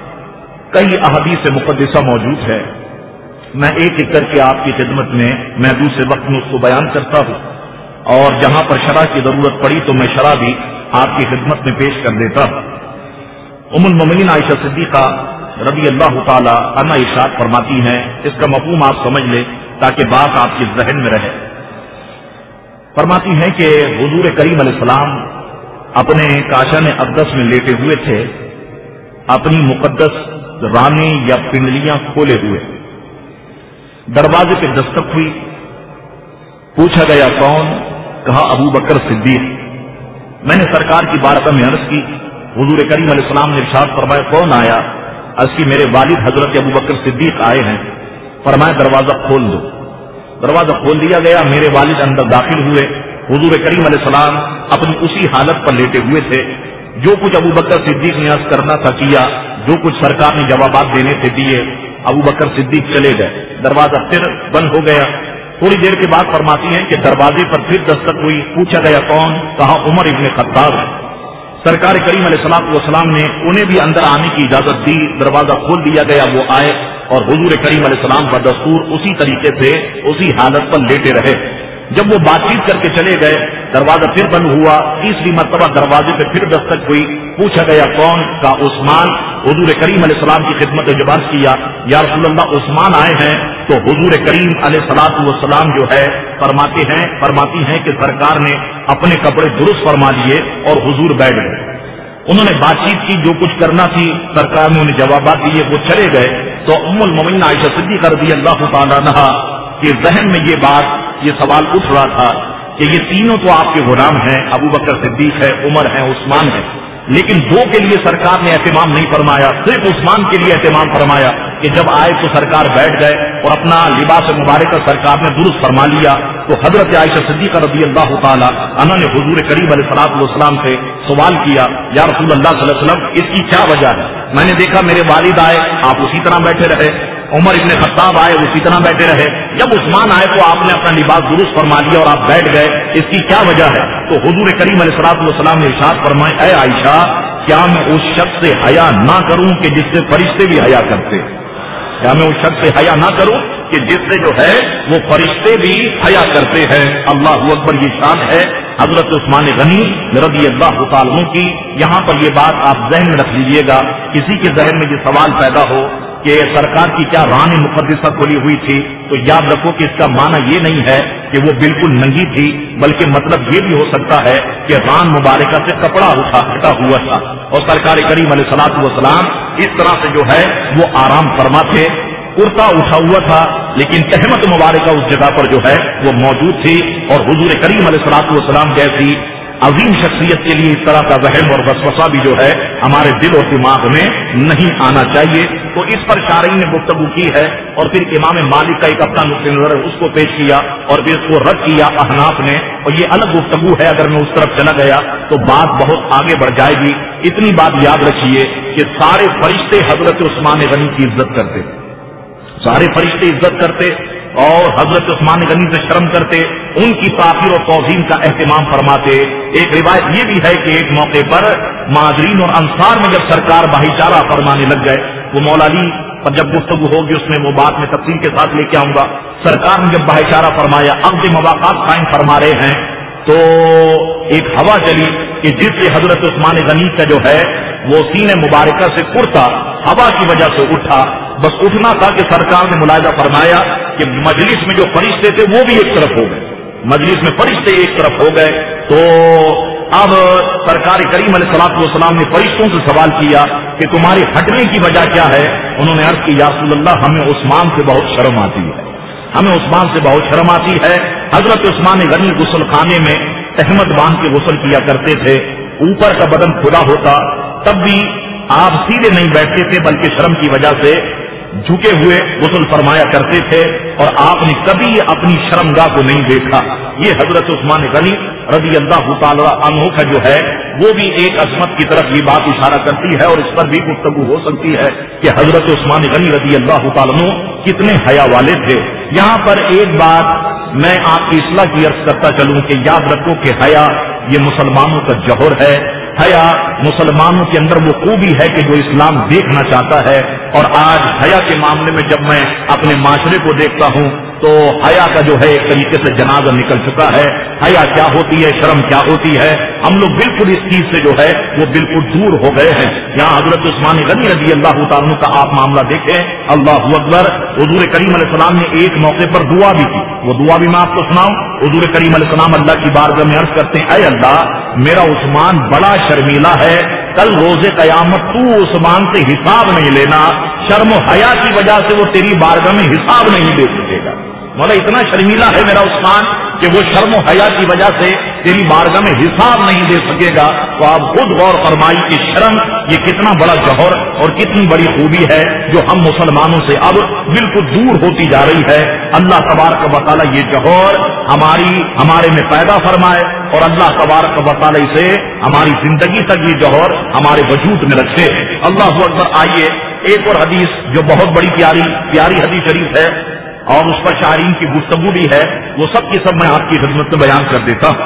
کئی احادیث مقدسہ موجود ہے. میں ایک ایک کر کے آپ کی خدمت میں محدود سے وقت میں اس کو بیان کرتا ہوں اور جہاں پر شرح کی ضرورت پڑی تو میں شرح بھی آپ کی خدمت میں پیش کر دیتا ہوں. ام المومنین عائشہ صدیقہ رضی اللہ تعالی عنہا ارشاد فرماتی ہیں, اس کا مفہوم آپ سمجھ لیں تاکہ بات آپ کے ذہن میں رہے. فرماتی ہیں کہ حضور کریم علیہ السلام اپنے کاشان اقدس میں لیٹے ہوئے تھے, اپنی مقدس رانی یا پنڈلیاں کھولے ہوئے. دروازے پہ دستک ہوئی, پوچھا گیا کون, کہا ابو بکر صدیق. میں نے سرکار کی بارگاہ میں عرض کی. حضور کریم علیہ السلام نے ارشاد فرمایا کون آیا. عرض کی میرے والد حضرت ابو بکر صدیق آئے ہیں. فرمایا دروازہ کھول دو. دروازہ کھول دیا گیا. میرے والد اندر داخل ہوئے. حضور کریم علیہ السلام اپنی اسی حالت پر لیٹے ہوئے تھے. جو کچھ ابو بکر صدیق نے عرض کرنا تھا کیا, جو کچھ سرکار نے جوابات دینے تھے دیے. ابو بکر صدیق چلے گئے. دروازہ پھر بند ہو گیا. تھوڑی دیر کے بعد فرماتی ہیں کہ دروازے پر پھر دستک ہوئی. پوچھا گیا کون, کہا عمر ابن خطاب. سرکار کریم علیہ الصلوۃ والسلام نے انہیں بھی اندر آنے کی اجازت دی، دروازہ کھول دیا گیا، وہ آئے اور حضور کریم علیہ السلام کا دستور اسی طریقے سے اسی حالت پر لیٹے رہے۔ جب وہ بات چیت کر کے چلے گئے، دروازہ پھر بند ہوا، تیسری مرتبہ دروازے پہ پھر دستک ہوئی، پوچھا گیا کون؟ کا عثمان۔ حضور کریم علیہ السلام کی خدمت میں جب عرض کیا یا رسول اللہ عثمان آئے ہیں، تو حضور کریم علیہ الصلوۃ والسلام جو ہے فرماتے ہیں فرماتی ہیں کہ سرکار نے اپنے کپڑے درست فرما لیے اور حضور بیٹھ گئے۔ انہوں نے بات چیت کی، جو کچھ کرنا تھی سرکار نے انہیں جوابات دیے، وہ چلے گئے۔ تو ام المؤمنین عائشہ صدیقہ رضی اللہ تعالیٰ عنہا کے ذہن میں یہ بات، یہ سوال اٹھ رہا تھا کہ یہ تینوں تو آپ کے غلام ہیں، ابو بکر صدیق ہے، عمر ہے، عثمان ہے، لیکن دو کے لیے سرکار نے اہتمام نہیں فرمایا، صرف عثمان کے لیے اہتمام فرمایا کہ جب آئے تو سرکار بیٹھ گئے اور اپنا لباس مبارکہ سرکار نے درست فرما لیا۔ تو حضرت عائشہ صدیقہ رضی اللہ تعالی عنہا نے حضور کریم علیہ الصلوۃ والسلام سے سوال کیا یا رسول اللہ صلی اللہ علیہ وسلم اس کی کیا وجہ ہے؟ میں نے دیکھا میرے والد آئے، آپ اسی طرح بیٹھے رہے، عمر ابن خطاب آئے اسی طرح بیٹھے رہے، جب عثمان آئے تو آپ نے اپنا لباس درست فرما لیا اور آپ بیٹھ گئے، اس کی کیا وجہ ہے؟ تو حضور کریم علیہ الصلوۃ والسلام نے ارشاد فرمایا، اے عائشہ کیا میں اس شخص سے حیا نہ کروں کہ جس سے فرشتے بھی حیا کرتے؟ کیا میں اس شخص سے حیا نہ کروں کہ جس سے جو ہے وہ فرشتے بھی حیا کرتے ہیں؟ اللہ اکبر، یہ شان ہے حضرت عثمان غنی رضی اللہ تعالیٰ عنہ کی۔ یہاں پر یہ بات آپ ذہن میں رکھ لیجئے گا، کسی کے ذہن میں یہ سوال پیدا ہو کہ سرکار کی کیا ران مقدسہ کھلی ہوئی تھی، تو یاد رکھو کہ اس کا معنی یہ نہیں ہے کہ وہ بالکل ننگی تھی، بلکہ مطلب یہ بھی ہو سکتا ہے کہ ران مبارکہ سے کپڑا اٹھا ہٹا ہوا تھا اور سرکار کریم علیہ الصلوۃ والسلام اس طرح سے جو ہے وہ آرام فرما تھے، کرتا اٹھا ہوا تھا لیکن تہمت مبارکہ اس جگہ پر جو ہے وہ موجود تھی، اور حضور کریم علیہ الصلوۃ والسلام جیسی عظیم شخصیت کے لیے اس طرح کا وہم اور وسوسہ بھی جو ہے ہمارے دل اور دماغ میں نہیں آنا چاہیے۔ تو اس پر شارعین نے گفتگو کی ہے، اور پھر امام مالک کا ایک اپنا نقطہ نظر ہے اس کو پیش کیا اور پھر اس کو رد کیا احناف نے، اور یہ الگ گفتگو ہے، اگر میں اس طرف چلا گیا تو بات بہت آگے بڑھ جائے گی۔ اتنی بات یاد رکھیے کہ سارے فرشتے حضرت عثمان غنی کی عزت کرتے، سارے فرشتے عزت کرتے اور حضرت عثمان غنی سے شرم کرتے، ان کی تعظیم اور توہین کا اہتمام فرماتے۔ ایک روایت یہ بھی ہے کہ ایک موقع پر مہاجرین اور انصار میں جب سرکار بھائی چارہ فرمانے لگ گئے، وہ مولا علی پر جب گفتگو ہوگی اس میں وہ بات میں تفصیل کے ساتھ لے کے آؤں گا، سرکار نے جب بھائی چارہ فرمایا، عقد مواقعات قائم فرما رہے ہیں، تو ایک ہوا چلی کہ جس سے حضرت عثمان غنی کا جو ہے وہ سینے مبارکہ سے کرتا ہوا کی وجہ سے اٹھا، بس اٹھنا تھا کہ سرکار نے ملاحظہ فرمایا کہ مجلس میں جو فرشتے تھے وہ بھی ایک طرف ہو گئے، مجلس میں فرشتے ایک طرف ہو گئے۔ تو اب سرکار کریم علیہ الصلوۃ والسلام نے فرشتوں سے سوال کیا کہ تمہارے ہٹنے کی وجہ کیا ہے؟ انہوں نے عرض کی یا رسول اللہ ہمیں عثمان سے بہت شرم آتی ہے، ہمیں عثمان سے بہت شرم آتی ہے۔ حضرت عثمان غنی غسل خانے میں تہمت باندھ کے غسل کیا کرتے تھے، اوپر کا بدن کھلا ہوتا تب بھی آپ سیدھے نہیں بیٹھتے تھے بلکہ شرم کی وجہ سے جھکے ہوئے غسل فرمایا کرتے تھے، اور آپ نے کبھی اپنی شرمگاہ کو نہیں دیکھا۔ یہ حضرت عثمان غنی رضی اللہ تعالی عنہ کا جو ہے وہ بھی ایک عظمت کی طرف یہ بات اشارہ کرتی ہے، اور اس پر بھی گفتگو ہو سکتی ہے کہ حضرت عثمان غنی رضی اللہ تعالی عنہ کتنے حیا والے تھے۔ یہاں پر ایک بات میں آپ کی اصلاح کی عرض کرتا چلوں کہ یاد رکھو کہ حیا یہ مسلمانوں کا جوہر ہے، حیا مسلمانوں کے اندر وہ خوبی ہے کہ جو اسلام دیکھنا چاہتا ہے، اور آج حیا کے معاملے میں جب میں اپنے معاشرے کو دیکھتا ہوں تو حیا کا جو ہے ایک طریقے سے جنازہ نکل چکا ہے۔ حیا کیا ہوتی ہے، شرم کیا ہوتی ہے، ہم لوگ بالکل اس چیز سے جو ہے وہ بالکل دور ہو گئے ہیں۔ یہاں حضرت عثمان غنی رضی اللہ تعالیٰ کا آپ معاملہ دیکھیں، اللہ اکبر، حضور کریم علیہ السلام نے ایک موقع پر دعا بھی کی، وہ دعا بھی میں آپ کو سناؤں۔ حضور کریم علیہ السلام اللہ کی بارگاہ میں عرض کرتے ہیں، اے اللہ میرا عثمان بڑا شرمیلا ہے، کل روز قیامت تو عثمان سے حساب نہیں لینا، شرم و حیا کی وجہ سے وہ تیری بارگاہ میں حساب نہیں دے سکے گا۔ مولا اتنا شرمیلا ہے میرا عثمان کہ وہ شرم و حیا کی وجہ سے تیری بارگاہ میں حساب نہیں دے سکے گا۔ تو آپ خود غور فرمائی کہ شرم یہ کتنا بڑا جوہر اور کتنی بڑی خوبی ہے جو ہم مسلمانوں سے اب بالکل دور ہوتی جا رہی ہے۔ اللہ تبارک و تعالی یہ جوہر ہماری ہمارے میں پیدا فرمائے، اور اللہ تبارک و تعالی سے ہماری زندگی تک یہ جوہر ہمارے وجود میں رکھے۔ اللہ اکبر۔ آئیے ایک اور حدیث جو بہت بڑی پیاری پیاری حدیث شریف ہے، اور اس پر شاعرین کی گفتگو بھی ہے، وہ سب کی سب میں آپ کی خدمت میں بیان کر دیتا ہوں۔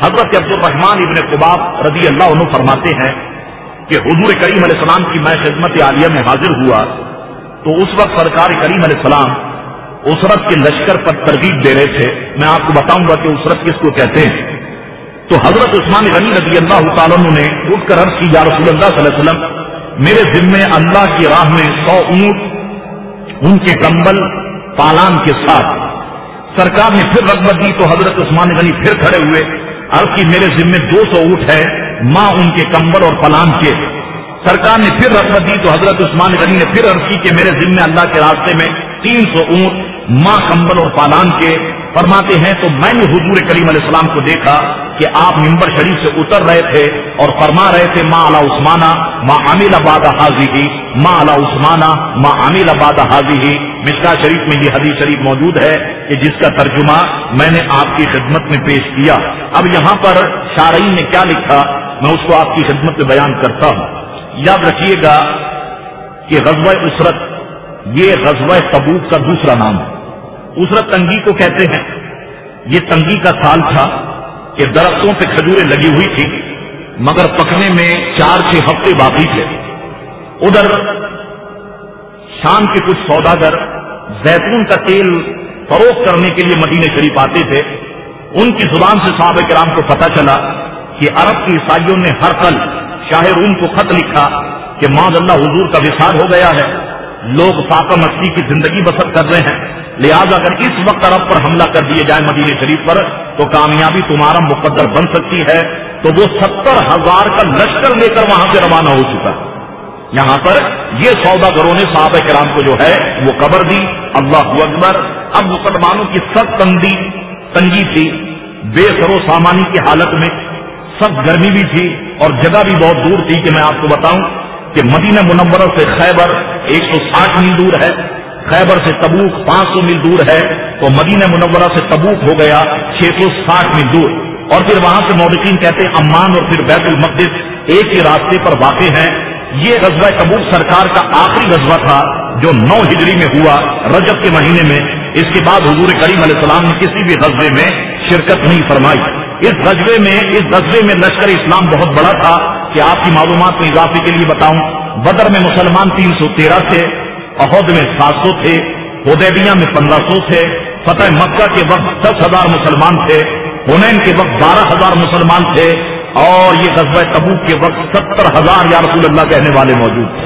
حضرت عبد الرحمن ابن خباب رضی اللہ عنہ فرماتے ہیں کہ حضور کریم علیہ السلام کی میں خدمت عالیہ میں حاضر ہوا تو اس وقت سرکار کریم علیہ السلام اسرت کے لشکر پر ترغیب دے رہے تھے. میں آپ کو بتاؤں گا کہ اسرت کس کو کہتے ہیں. تو حضرت عثمان غنی رضی اللہ تعالیٰ عنہ نے اٹھ کر عرض کی یا رسول اللہ صلی اللہ علیہ وسلم میرے ذمے اللہ کی راہ میں سو اونٹ ان کے کمبل پالان کے ساتھ. سرکار نے پھر رغبت دی تو حضرت عثمان غنی پھر کھڑے ہوئے. عرض کی میرے ذمے دو سو اونٹ ہے ماں ان کے کمبل اور پلان کے. سرکار نے پھر رغبت دی تو حضرت عثمان غنی نے پھر عرض کی کہ میرے ذمے اللہ کے راستے میں تین سو اونٹ ماں کمبل اور پالان کے. فرماتے ہیں تو میں نے حضور کریم علیہ السلام کو دیکھا کہ آپ ممبر شریف سے اتر رہے تھے اور فرما رہے تھے ما علی عثمانہ ما عمل بعد حاضی ما علی عثمانہ ما عمل بعد حاضی. مشکاہ شریف میں یہ حدیث شریف موجود ہے کہ جس کا ترجمہ میں نے آپ کی خدمت میں پیش کیا. اب یہاں پر شارعین نے کیا لکھا میں اس کو آپ کی خدمت میں بیان کرتا ہوں. یاد رکھیے گا کہ غزوہ اسرت یہ غزوہ تبوک کا دوسرا نام ہے. اسرت تنگی کو کہتے ہیں. یہ تنگی کا سال تھا کہ درختوں پہ کھجوریں لگی ہوئی تھی مگر پکنے میں چار چھ ہفتے باقی تھے. ادھر شام کے کچھ سوداگر زیتون کا تیل فروخت کرنے کے لیے مدینہ شریف آتے تھے. ان کی زبان سے صحابہ کرام کو پتہ چلا کہ عرب کے عیسائیوں نے ہر کل شاہ روم کو خط لکھا کہ معاذ اللہ حضور کا وصال ہو گیا ہے. لوگ فاقہ مستی کی زندگی بسر کر رہے ہیں. لہذا اگر اس وقت عرب پر حملہ کر دیے جائے مدینہ شریف پر تو کامیابی تمہارا مقدر بن سکتی ہے. تو وہ ستر ہزار کا لشکر لے کر وہاں سے روانہ ہو چکا. یہاں پر یہ سوداگروں نے صحابہ کرام کو جو ہے وہ خبر دی. اللہ اکبر. اب مسلمانوں کی سخت تنگی تنگی تھی, بے سر و سامانی کی حالت میں, سخت گرمی بھی تھی اور جگہ بھی بہت دور تھی. کہ میں آپ کو بتاؤں کہ مدینہ منورہ سے خیبر ایک سو ساٹھ میل دور ہے, خیبر سے تبوک پانچ سو میل دور ہے, تو مدینہ منورہ سے تبوک ہو گیا چھ سو ساٹھ میل دور. اور پھر وہاں سے مورخین کہتے ہیں عمان اور پھر بیت المقدس ایک ہی راستے پر واقع ہیں. یہ غزوہ تبوک سرکار کا آخری غزوہ تھا جو نو ہجری میں ہوا رجب کے مہینے میں. اس کے بعد حضور کریم علیہ السلام نے کسی بھی غزوے میں شرکت نہیں فرمائی. اس غزوے میں اس غزوے میں لشکر اسلام بہت بڑا تھا. کہ آپ کی معلومات میں اضافے کے لیے بتاؤں, بدر میں مسلمان تین سو تیرہ تھے, احد میں سات سو تھے, حدیبیہ میں پندرہ سو تھے, فتح مکہ کے وقت دس ہزار مسلمان تھے, حنین کے وقت بارہ ہزار مسلمان تھے, اور یہ غزوہ تبوک کے وقت ستر ہزار یا رسول اللہ کہنے والے موجود تھے.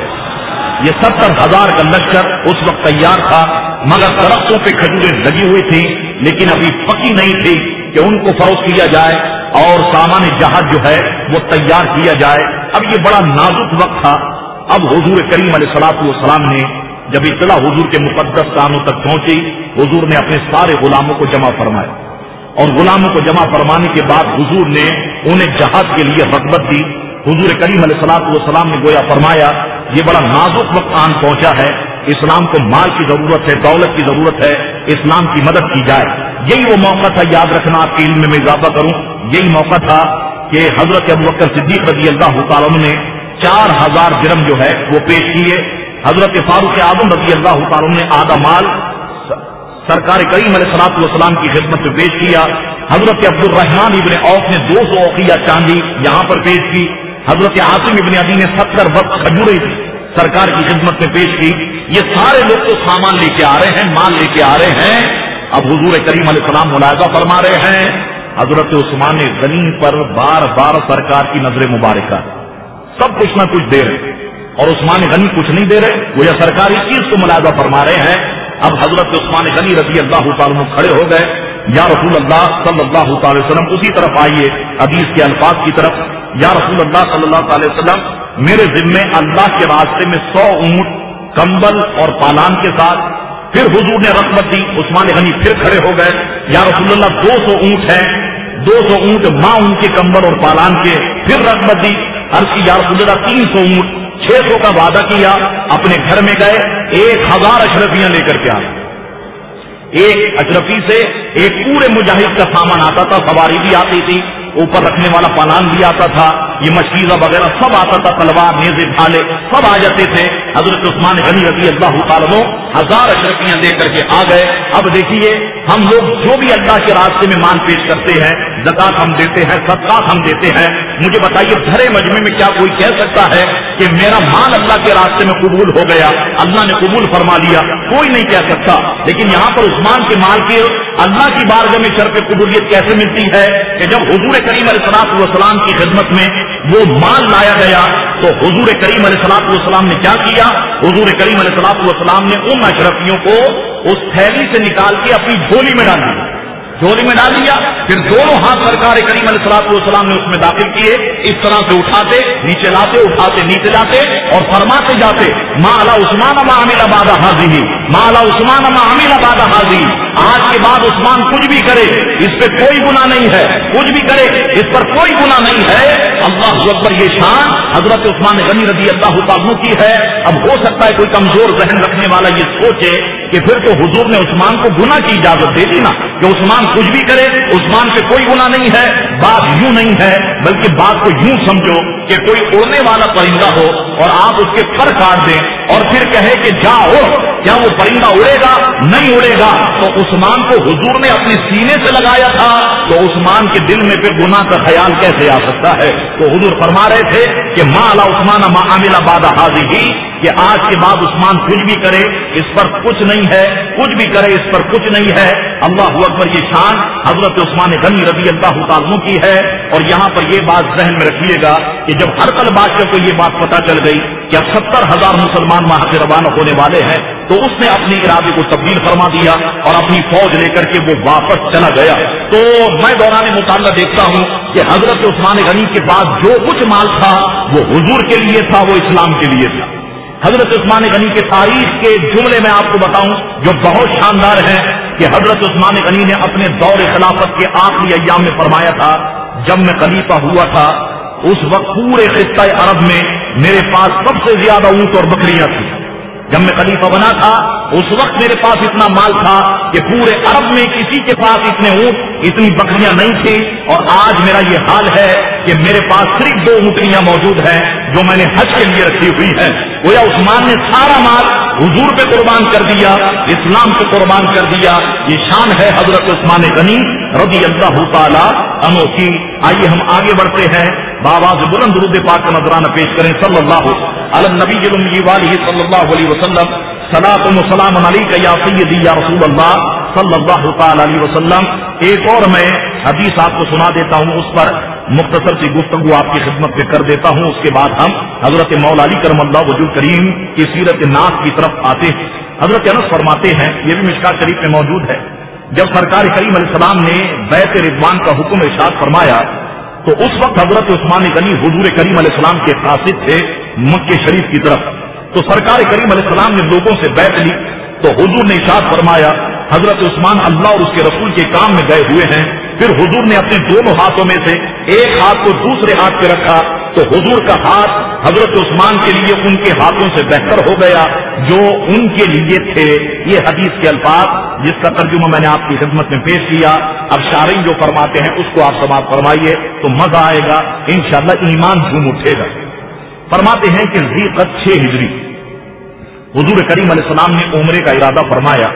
یہ ستر ہزار کا لشکر اس وقت تیار تھا مگر درختوں پہ کھجوریں لگی ہوئی تھی لیکن ابھی پکی نہیں تھی کہ ان کو فروخت کیا جائے اور سامان جہاز جو ہے وہ تیار کیا جائے. اب یہ بڑا نازک وقت تھا. اب حضور کریم علیہ الصلوۃ والسلام نے جب اطلاع حضور کے مقدس کانوں تک پہنچی, حضور نے اپنے سارے غلاموں کو جمع فرمایا اور غلاموں کو جمع فرمانے کے بعد حضور نے انہیں جہاد کے لیے رغبت دی. حضور کریم علیہ الصلوۃ والسلام نے گویا فرمایا یہ بڑا نازک وقت آن پہنچا ہے, اسلام کو مال کی ضرورت ہے, دولت کی ضرورت ہے, اسلام کی مدد کی جائے. یہی وہ موقع تھا, یاد رکھنا آپ کے علم میں اضافہ کروں, یہی موقع تھا کہ حضرت ابوبکر صدیق رضی اللہ تعالیٰ عنہ نے چار ہزار درم جو ہے وہ پیش کیے. حضرت فاروق اعظم رضی اللہ تعالیٰ عنہ نے آدھا مال سرکار کریم علیہ الصلوۃ والسلام کی خدمت میں پیش کیا. حضرت عبد الرحمن ابن عوف نے دو سو اوقیہ چاندی یہاں پر پیش کی. حضرت عاصم ابن عدی نے ستر وقت کھجوریں سرکار کی خدمت میں پیش کی. یہ سارے لوگ تو سامان لے کے آ رہے ہیں, مال لے کے آ رہے ہیں. اب حضور کریم علیہ السلام ملاحظہ فرما رہے ہیں. حضرت عثمان غنی پر بار بار سرکار کی نظر مبارکہ, سب کچھ نہ کچھ دے رہے اور عثمان غنی کچھ نہیں دے رہے. وہ یہ سرکار اس چیز کو ملاحظہ فرما رہے ہیں. اب حضرت عثمان غنی رضی اللہ تعالیٰ عنہ کھڑے ہو گئے. یا رسول اللہ صلی اللہ تعالی وسلم, اسی طرف آئیے حدیث کے الفاظ کی طرف. یا رسول اللہ صلی اللہ تعالی وسلم, میرے ذمے اللہ کے راستے میں سو اونٹ کمبل اور پالان کے ساتھ. پھر حضور نے رغبت دی. عثمان غنی پھر کھڑے ہو گئے. یا رسول اللہ دو سو اونٹ ہیں, دو سو اونٹ ماں ان کے کمبل اور پالان کے. پھر رغبت دی. عرض کی یا رسول اللہ تین سو اونٹ. چھ سو کا وعدہ کیا. اپنے گھر میں گئے, ایک ہزار اشرفیاں لے کر کے آئے. ایک اشرفی سے ایک پورے مجاہد کا سامان آتا تھا, سواری بھی آتی تھی, اوپر رکھنے والا پالان بھی آتا تھا, یہ مشکیزہ وغیرہ سب آتا تھا, تلوار نیزے بھالے سب آ جاتے تھے. حضرت عثمان غنی رضی اللہ تعالیٰ عنہ ہزار اشرفیاں دے کر کے آ گئے. اب دیکھیے ہم لوگ جو بھی اللہ کے راستے میں مال پیش کرتے ہیں, زکات ہم دیتے ہیں, صدقات ہم دیتے ہیں, مجھے بتائیے بھرے مجمع میں کیا کوئی کہہ سکتا ہے کہ میرا مال اللہ کے راستے میں قبول ہو گیا, اللہ نے قبول فرما لیا؟ کوئی نہیں کہہ سکتا. لیکن یہاں پر عثمان کے مال کی اللہ کی بارگاہ میں شرف قبولیت کیسے ملتی ہے کہ جب حضور کریم علیہ الصلوۃ والسلام کی خدمت میں وہ مال لایا گیا تو حضور کریم علیہ الصلوۃ والسلام نے کیا کیا؟ حضور کریم علیہ الصلوۃ والسلام نے ان اشرفیوں کو اس تھیلی سے نکال کے اپنی جھولی میں ڈال دیا, جھولی میں ڈال دیا. پھر دونوں ہاتھ سرکار کریم علیہ الصلوۃ والسلام نے اس میں داخل کیے, اس طرح سے اٹھاتے نیچے لاتے, اٹھاتے نیچے لاتے اور فرماتے جاتے ما علی عثمان ما عمل بعد هذه, ما علی عثمان ما عمل بعد هذه. آج کے بعد عثمان کچھ بھی کرے اس پہ کوئی گناہ نہیں ہے, کچھ بھی کرے اس پر کوئی گناہ نہیں ہے. اللہ اکبر, یہ شان حضرت عثمان غنی رضی اللہ تعالیٰ کی ہے. اب ہو سکتا ہے کوئی کمزور ذہن رکھنے والا یہ سوچے کہ پھر تو حضور نے عثمان کو گناہ کی اجازت دے دی نا, کہ عثمان کچھ بھی کرے عثمان پہ کوئی گناہ نہیں ہے. بات یوں نہیں ہے, بلکہ بات کو یوں سمجھو کہ کوئی اڑنے والا پرندہ ہو اور آپ اس کے پر کاٹ دیں اور پھر کہے کہ جا اڑ, کیا وہ پرندہ اڑے گا؟ نہیں اڑے گا. تو عثمان کو حضور نے اپنے سینے سے لگایا تھا, تو عثمان کے دل میں پھر گناہ کا خیال کیسے آ سکتا ہے؟ تو حضور فرما رہے تھے کہ ما علی عثمان ما عمل بعد هذه, کہ آج کے بعد عثمان کچھ بھی کرے اس پر کچھ نہیں ہے, کچھ بھی کرے اس پر کچھ نہیں ہے. اللہ اکبر, یہ شان حضرت عثمان غنی رضی اللہ تعالیٰ کی ہے. اور یہاں پر یہ بات ذہن میں رکھیے گا کہ جب ہر کل بادشاہ کو یہ بات پتا چل گئی کہ اب ستر ہزار مسلمان وہاں سے روانہ ہونے والے ہیں, تو اس نے اپنی ارادے کو تبدیل فرما دیا اور اپنی فوج لے کر کے وہ واپس چلا گیا. تو میں دوران مطالعہ دیکھتا ہوں کہ حضرت عثمان غنی کے پاس جو کچھ مال تھا وہ حضور کے لیے تھا, وہ اسلام کے لیے تھا. حضرت عثمان غنی کے تاریخ کے جملے میں آپ کو بتاؤں جو بہت شاندار ہیں کہ حضرت عثمان غنی نے اپنے دور خلافت کے آخری ایام میں فرمایا تھا, جب میں خلیفہ ہوا تھا اس وقت پورے خطہ عرب میں میرے پاس سب سے زیادہ اونٹ اور بکریاں تھیں. جب میں خلیفہ بنا تھا اس وقت میرے پاس اتنا مال تھا کہ پورے عرب میں کسی کے پاس اتنے اونٹ, اتنی بکریاں نہیں تھی. اور آج میرا یہ حال ہے کہ میرے پاس صرف دو اونٹنیاں موجود ہیں جو میں نے حج کے لیے رکھی ہوئی ہیں. گویا عثمان نے سارا مال حضور پہ قربان کر دیا, اسلام پہ قربان کر دیا. یہ شان ہے حضرت عثمان غنی رضی اللہ تعالی عنہ کی. آئیے ہم آگے بڑھتے ہیں, بآواز بلند درود پاک کا نذرانہ پیش کریں. صلی اللہ علی النبی الامی والہ صلی اللہ علیہ وسلم, صلاۃ و سلام علیک یا سیدی یا رسول اللہ صلی اللہ تعالی علیہ وسلم. ایک اور میں حدیث آپ کو سنا دیتا ہوں, اس پر مختصر سی گفتگو آپ کی خدمت میں کر دیتا ہوں. اس کے بعد ہم حضرت مولا علی کرم اللہ وجہ کریم کی سیرت ناز کی طرف آتے ہیں. حضرت انس فرماتے ہیں, یہ بھی مشکات شریف میں موجود ہے, جب سرکار کریم علیہ السلام نے بیعت رضوان کا حکم ارشاد فرمایا تو اس وقت حضرت عثمان غنی حضور کریم علیہ السلام کے قاصد تھے مکہ شریف کی طرف. تو سرکار کریم علیہ السلام نے لوگوں سے بیعت لی تو حضور نے ارشاد فرمایا حضرت عثمان اللہ اور اس کے رسول کے کام میں گئے ہوئے ہیں. پھر حضور نے اپنے دونوں ہاتھوں میں سے ایک ہاتھ کو دوسرے ہاتھ پہ رکھا تو حضور کا ہاتھ حضرت عثمان کے لیے ان کے ہاتھوں سے بہتر ہو گیا جو ان کے لیے تھے. یہ حدیث کے الفاظ جس کا ترجمہ میں نے آپ کی خدمت میں پیش کیا. اب شارعین جو فرماتے ہیں اس کو آپ سماعت فرمائیے تو مزہ آئے گا انشاءاللہ, ایمان جھوم اٹھے گا. فرماتے ہیں کہ ذی قعدہ چھ ہجری حضور کریم علیہ السلام نے عمرے کا ارادہ فرمایا.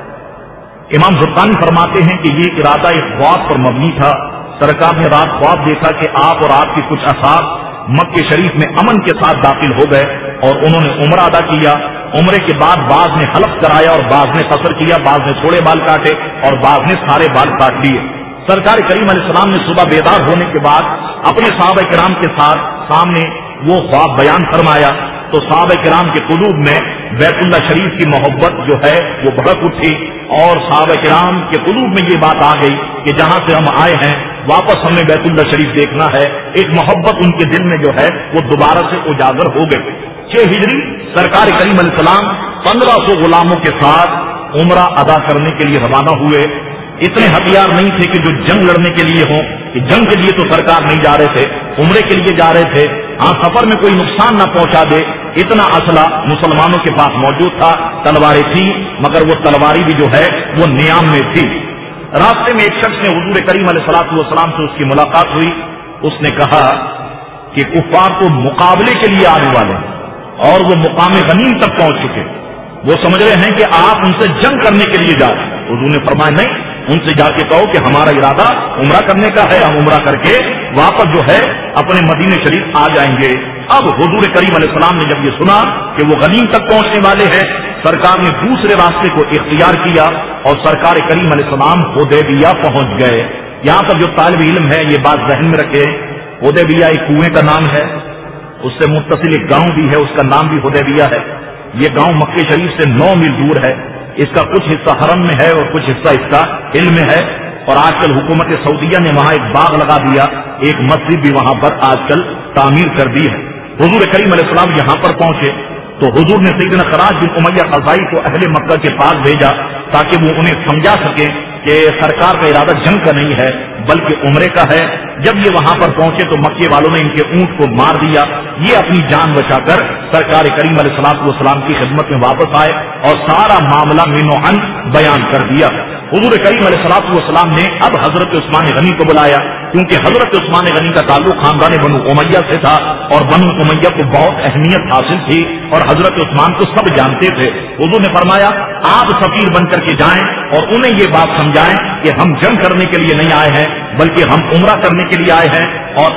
امام زرقانی فرماتے ہیں کہ یہ ارادہ ایک خواب پر مبنی تھا. سرکار نے رات خواب دیکھا کہ آپ اور آپ کے کچھ اصحاب مکہ شریف میں امن کے ساتھ داخل ہو گئے اور انہوں نے عمرہ ادا کیا. عمرے کے بعد بعض نے حلق کرایا اور بعض نے قصر کیا, بعض نے تھوڑے بال کاٹے اور بعض نے سارے بال کاٹ لیے. سرکار کریم علیہ السلام نے صبح بیدار ہونے کے بعد اپنے صحابہ کرام کے ساتھ سامنے وہ خواب بیان فرمایا تو صحابہ کرام کے قلوب میں بیت اللہ شریف کی محبت جو ہے وہ بھڑک اٹھی اور صحابہ کرام کے قلوب میں یہ بات آ گئی کہ جہاں سے ہم آئے ہیں واپس ہمیں بیت اللہ شریف دیکھنا ہے. ایک محبت ان کے دل میں جو ہے وہ دوبارہ سے اجاگر ہو گئی. چھ ہجری سرکار کریم علیہ السلام پندرہ سو غلاموں کے ساتھ عمرہ ادا کرنے کے لیے روانہ ہوئے. اتنے ہتھیار نہیں تھے کہ جو جنگ لڑنے کے لیے ہوں, کہ جنگ کے لیے تو سرکار نہیں جا رہے تھے, عمرے کے لیے جا رہے تھے. ہاں سفر میں کوئی نقصان نہ پہنچا دے اتنا اسلحہ مسلمانوں کے پاس موجود تھا. تلواریں تھی مگر وہ تلواری بھی جو ہے وہ نیام میں تھی. راستے میں ایک شخص نے حضور کریم علیہ الصلوۃ والسلام سے اس کی ملاقات ہوئی. اس نے کہا کہ کفار تو مقابلے کے لیے آنے والے ہیں, اور وہ مقام غنیم تک پہنچ چکے. وہ سمجھ رہے ہیں کہ آپ ان سے جنگ کرنے کے لیے جائیں. حضور نے فرمایا نہیں, ان سے جا کے کہو کہ ہمارا ارادہ عمرہ کرنے کا ہے, ہم عمرہ کر کے واپس جو ہے اپنے مدینے شریف آ جائیں گے. اب حضور کریم علیہ السلام نے جب یہ سنا کہ وہ غنیم تک پہنچنے والے ہیں, سرکار نے دوسرے راستے کو اختیار کیا اور سرکار کریم علیہ السلام حدیبیہ پہنچ گئے. یہاں پر جو طالب علم ہے یہ بات ذہن میں رکھے, حدیبیہ ایک کنویں کا نام ہے, اس سے متصل ایک گاؤں بھی ہے, اس کا نام بھی حدیبیہ ہے. یہ گاؤں مکے شریف سے نو میل دور ہے. اس کا کچھ حصہ حرم میں ہے اور کچھ حصہ اس کا علم میں ہے. اور آج کل حکومت سعودیہ نے وہاں ایک باغ لگا دیا, ایک مسجد بھی وہاں پر آج کل تعمیر کر دی ہے. حضور کریم علیہ السلام یہاں پر پہنچے تو حضور نے سیدنا خراج بن امیہ خزائی کو اہل مکہ کے پاس بھیجا تاکہ وہ انہیں سمجھا سکے کہ سرکار کا ارادہ جنگ کا نہیں ہے بلکہ عمرے کا ہے. جب یہ وہاں پر پہنچے تو مکے والوں نے ان کے اونٹ کو مار دیا. یہ اپنی جان بچا کر سرکار کریم علیہ الصلوۃ والسلام کی خدمت میں واپس آئے اور سارا معاملہ من و عن بیان کر دیا. حضور کریم علیہ الصلوۃ والسلام نے اب حضرت عثمان غنی کو بلایا کیونکہ حضرت عثمان غنی کا تعلق خاندان بنو امیہ سے تھا اور بنو امیہ کو بہت اہمیت حاصل تھی اور حضرت عثمان کو سب جانتے تھے. حضور نے فرمایا آپ سفیر بن کر کے جائیں اور انہیں یہ بات سمجھائیں کہ ہم جنگ کرنے کے لیے نہیں آئے ہیں بلکہ ہم عمرہ کرنے کے لیے آئے ہیں, اور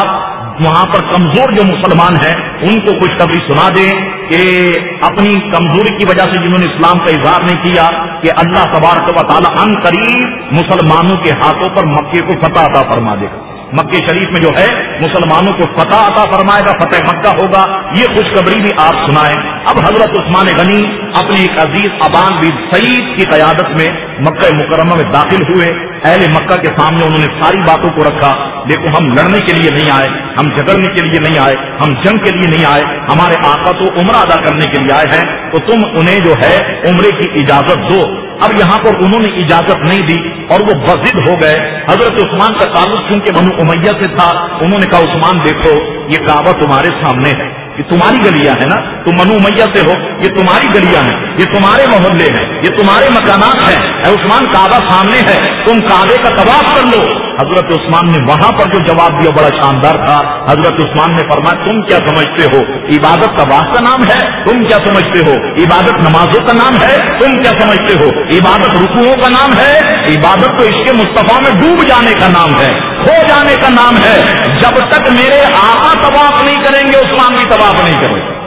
آپ وہاں پر کمزور جو مسلمان ہیں ان کو خوشخبری سنا دیں کہ اپنی کمزوری کی وجہ سے جنہوں نے اسلام کا اظہار نہیں کیا کہ اللہ تبارک و تعالی ان قریب مسلمانوں کے ہاتھوں پر مکے کو فتح عطا فرما دے گا. مکے شریف میں جو ہے مسلمانوں کو فتح عطا فرمائے گا, فتح مکہ ہوگا. یہ خوشخبری بھی آپ سنائیں. اب حضرت عثمان غنی اپنے ایک عزیز ابان بن سعید کی قیادت میں مکہ مکرمہ میں داخل ہوئے. اہل مکہ کے سامنے انہوں نے ساری باتوں کو رکھا. دیکھو ہم لڑنے کے لیے نہیں آئے, ہم جھگڑنے کے لیے نہیں آئے, ہم جنگ کے لیے نہیں آئے, ہمارے آقا تو عمرہ ادا کرنے کے لیے آئے ہیں, تو تم انہیں جو ہے عمرے کی اجازت دو. اب یہاں پر انہوں نے اجازت نہیں دی اور وہ بضد ہو گئے. حضرت عثمان کا تعلق چونکہ بنو امیہ سے تھا, انہوں نے کہا عثمان دیکھو یہ کعبہ تمہارے سامنے ہے, یہ تمہاری گلیاں ہیں نا, تم بنو امیہ سے ہو, یہ تمہاری گلیاں ہیں, یہ تمہارے محلے ہیں, یہ تمہارے مکانات ہیں. اے عثمان کعبہ سامنے ہے, تم کعبے کا طواف کر لو. حضرت عثمان نے وہاں پر جو جواب دیا بڑا شاندار تھا. حضرت عثمان نے فرمایا تم کیا سمجھتے ہو عبادت طواف کا نام ہے, تم کیا سمجھتے ہو عبادت نمازوں کا نام ہے, تم کیا سمجھتے ہو عبادت رکوعوں کا نام ہے. عبادت تو عشق مصطفیٰ میں ڈوب جانے کا نام ہے, کھو جانے کا نام ہے. جب تک میرے آقا طواف نہیں کریں گے عثمان بھی طواف نہیں کریں گے,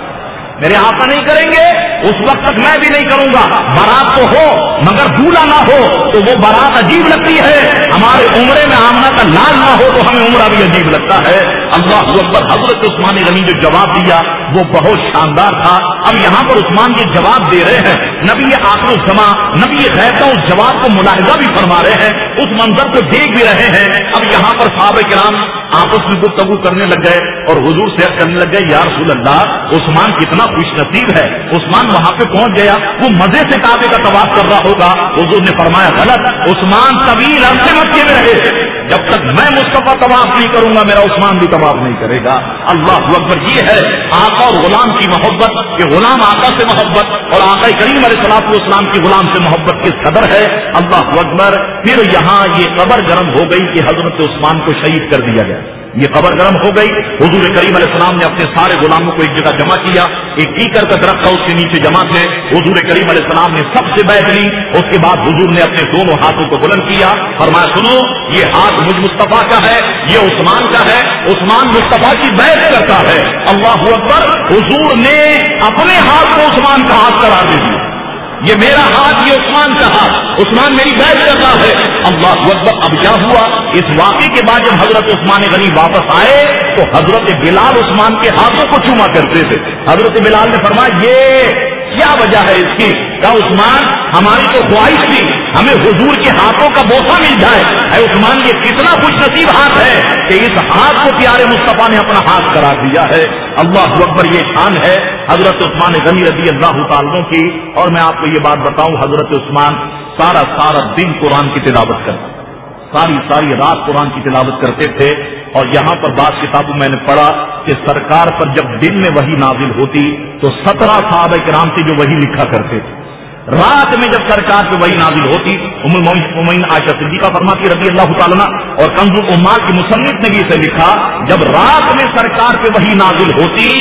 میرے آقا نہیں کریں گے اس وقت تک میں بھی نہیں کروں گا. بارات تو ہو مگر دولہا نہ ہو تو وہ بارات عجیب لگتی ہے. ہمارے عمرے میں آمنہ کا لال نہ ہو تو ہمیں عمرہ بھی عجیب لگتا ہے. اللہ اکبر. حضرت عثمان غنی جو جواب دیا وہ بہت شاندار تھا. اب یہاں پر عثمان یہ جواب دے رہے ہیں, نبی آخر الزمان نبی غیب کا اس جواب کو ملاحظہ بھی فرما رہے ہیں, اس منظر کو دیکھ بھی رہے ہیں. اب یہاں پر صحابہ کرام آپس میں گفتگو کرنے لگ گئے اور حضور سے کرنے لگ گئے یا رسول اللہ عثمان کتنا خوش نصیب ہے, عثمان وہاں پہ پہنچ گیا, وہ مزے سے کعبے کا طواف کر رہا ہوگا. حضور نے فرمایا غلط, عثمان طویل عرصے مکے میں رہے, جب تک میں مصطفیٰ طواف نہیں کروں گا میرا عثمان بھی طواف نہیں کرے گا. اللہ اکبر. یہ ہے آقا اور غلام کی محبت, کہ غلام آقا سے محبت اور آقا کریم علیہ الصلوۃ والسلام کی غلام سے محبت کس قدر ہے. اللہ اکبر. پھر یہاں یہ قبر گرم ہو گئی کہ حضرت عثمان کو شہید کر دیا گیا. یہ قبر گرم ہو گئی. حضور کریم علیہ السلام نے اپنے سارے غلاموں کو ایک جگہ جمع کیا, ایک کیکر کا درخت تھا اس کے نیچے جمع تھے. حضور کریم علیہ السلام نے سب سے بیعت لی. اس کے بعد حضور نے اپنے دونوں ہاتھوں کو بلند کیا, فرمایا سنو یہ ہاتھ مجھ مصطفیٰ کا ہے, یہ عثمان کا ہے, عثمان مصطفیٰ کی بیعت کرتا ہے. اللہ اکبر. حضور نے اپنے ہاتھ کو عثمان کا ہاتھ قرار دے دیا, یہ میرا ہاتھ, یہ عثمان کا ہاتھ, عثمان میری بیعت کرتا ہے. اللہ اکبر. اب کیا ہوا اس واقعے کے بعد جب حضرت عثمان غنی واپس آئے تو حضرت بلال عثمان کے ہاتھوں کو چوما کرتے تھے. حضرت بلال نے فرمایا یہ کیا وجہ ہے اس کی؟ کہا عثمان ہماری تو خواہش تھی ہمیں حضور کے ہاتھوں کا بوسہ مل جائے. اے عثمان یہ کتنا خوش نصیب ہاتھ ہے کہ اس ہاتھ کو پیارے مصطفیٰ نے اپنا ہاتھ قرار دیا ہے. اللہ اکبر. یہ شان ہے حضرت عثمان غنی رضی اللہ تعالیٰ کی. اور میں آپ کو یہ بات بتاؤں, حضرت عثمان سارا سارا دن قرآن کی تلاوت کرتے, ساری ساری رات قرآن کی تلاوت کرتے تھے. اور یہاں پر بعض کتابوں میں نے پڑھا کہ سرکار پر جب دن میں وحی نازل ہوتی تو سترہ صحابہ کرام سے جو وحی لکھا کرتے تھے, رات میں جب سرکار پہ وحی نازل ہوتی ام المؤمنین عائشہ صدیقہ فرماتی رضی اللہ تعالیٰ عنہا, اور کنز الامال کی مصنف نے بھی اسے لکھا, جب رات میں سرکار پہ وحی نازل ہوتی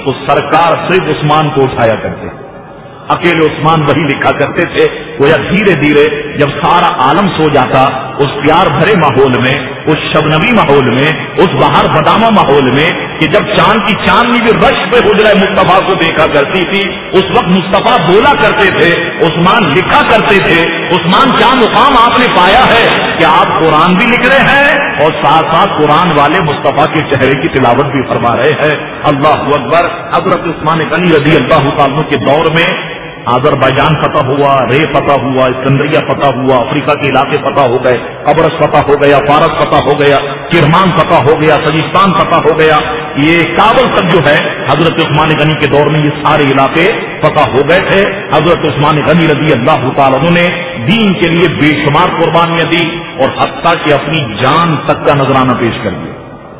تو سرکار صرف عثمان کو اٹھایا کرتے، اکیلے عثمان وہی لکھا کرتے تھے. گویا دھیرے دھیرے جب سارا عالم سو جاتا، اس پیار بھرے ماحول میں، اس شبنمی ماحول میں، اس بہار بدامہ ماحول میں، کہ جب چاند کی چاندنی بھی رش پہ حجرہ مصطفیٰ کو دیکھا کرتی تھی، اس وقت مصطفیٰ بولا کرتے تھے، عثمان لکھا کرتے تھے. عثمان کیا مقام آپ نے پایا ہے کہ آپ قرآن بھی لکھ رہے ہیں اور ساتھ ساتھ قرآن والے مصطفیٰ کے چہرے کی تلاوت بھی فرما رہے ہیں. اللہ اکبر. حضرت عثمان غنی رضی اللہ تعالیٰ کے دور میں آذربائیجان فتح ہوا، رے فتح ہوا، اسکندریہ فتح ہوا، افریقہ کے علاقے فتح ہو گئے، قبرص فتح ہو گیا، فارس فتح ہو گیا، کرمان فتح ہو گیا، سجستان فتح ہو گیا. یہ کابل تک جو ہے حضرت عثمان غنی کے دور میں یہ سارے علاقے فتح ہو گئے تھے. حضرت عثمان غنی رضی اللہ تعالیٰ نے دین کے لیے بے شمار قربانیاں دی اور حتیٰ کہ اپنی جان تک کا نذرانہ پیش کر دیا.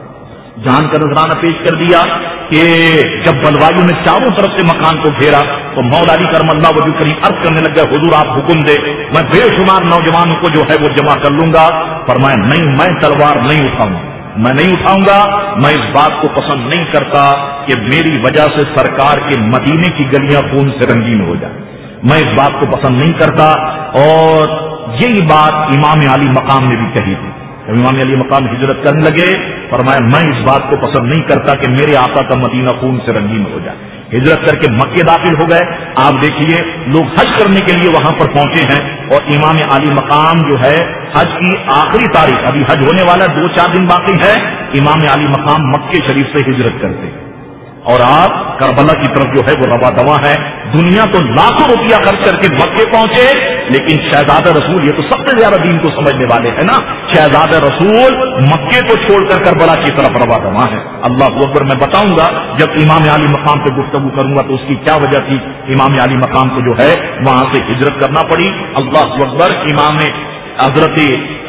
جان کا نذرانہ پیش کر دیا کہ جب بلوائیوں نے چاروں طرف سے مکان کو گھیرا تو مولا علی کرم اللہ وجہ کریم عرض کرنے لگ گئے، حضور آپ حکم دے، میں بے شمار نوجوانوں کو جو ہے وہ جمع کر لوں گا. فرمایا نہیں، میں تلوار نہیں اٹھاؤں گا، میں نہیں اٹھاؤں گا. میں اس بات کو پسند نہیں کرتا کہ میری وجہ سے سرکار کے مدینے کی گلیاں خون سے رنگین ہو جائیں. میں اس بات کو پسند نہیں کرتا. اور یہی بات امام علی مقام نے بھی کہی تھی. جب امام علی مقام ہجرت کرنے لگے فرمایا میں اس بات کو پسند نہیں کرتا کہ میرے آقا کا مدینہ خون سے رنگین ہو جائے. ہجرت کر کے مکے داخل ہو گئے. آپ دیکھیے لوگ حج کرنے کے لیے وہاں پر پہنچے ہیں اور امام علی مقام جو ہے حج کی آخری تاریخ، ابھی حج ہونے والا دو چار دن باقی ہے، امام علی مقام مکے شریف سے ہجرت کرتے اور آپ کربلا کی طرف جو ہے وہ روا دوا ہے. دنیا تو لاکھوں روپیہ خرچ کر کے مکے پہنچے، لیکن شہزادہ رسول، یہ تو سب سے زیادہ دین کو سمجھنے والے ہیں نا، شہزادہ رسول مکے کو چھوڑ کر کربلا کی طرف روا دوا ہے. اللہ اکبر. میں بتاؤں گا جب امام علی مقام پہ گفتگو کروں گا تو اس کی کیا وجہ تھی امام علی مقام کو جو ہے وہاں سے ہجرت کرنا پڑی. اللہ اکبر. امام حضرت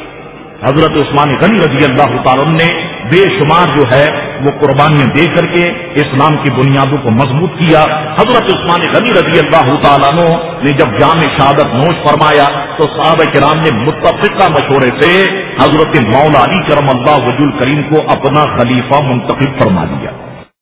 حضرت عثمان غنی رضی اللہ تعالیٰ نے بے شمار جو ہے وہ قربانیاں دے کر کے اسلام کی بنیادوں کو مضبوط کیا. حضرت عثمان غنی رضی اللہ تعالیٰ نے جب جام شہادت نوش فرمایا تو صحابہ کرام نے متفقہ مشورے سے حضرت مولا علی کرم اللہ وجہ کریم کو اپنا خلیفہ منتخب فرما دیا.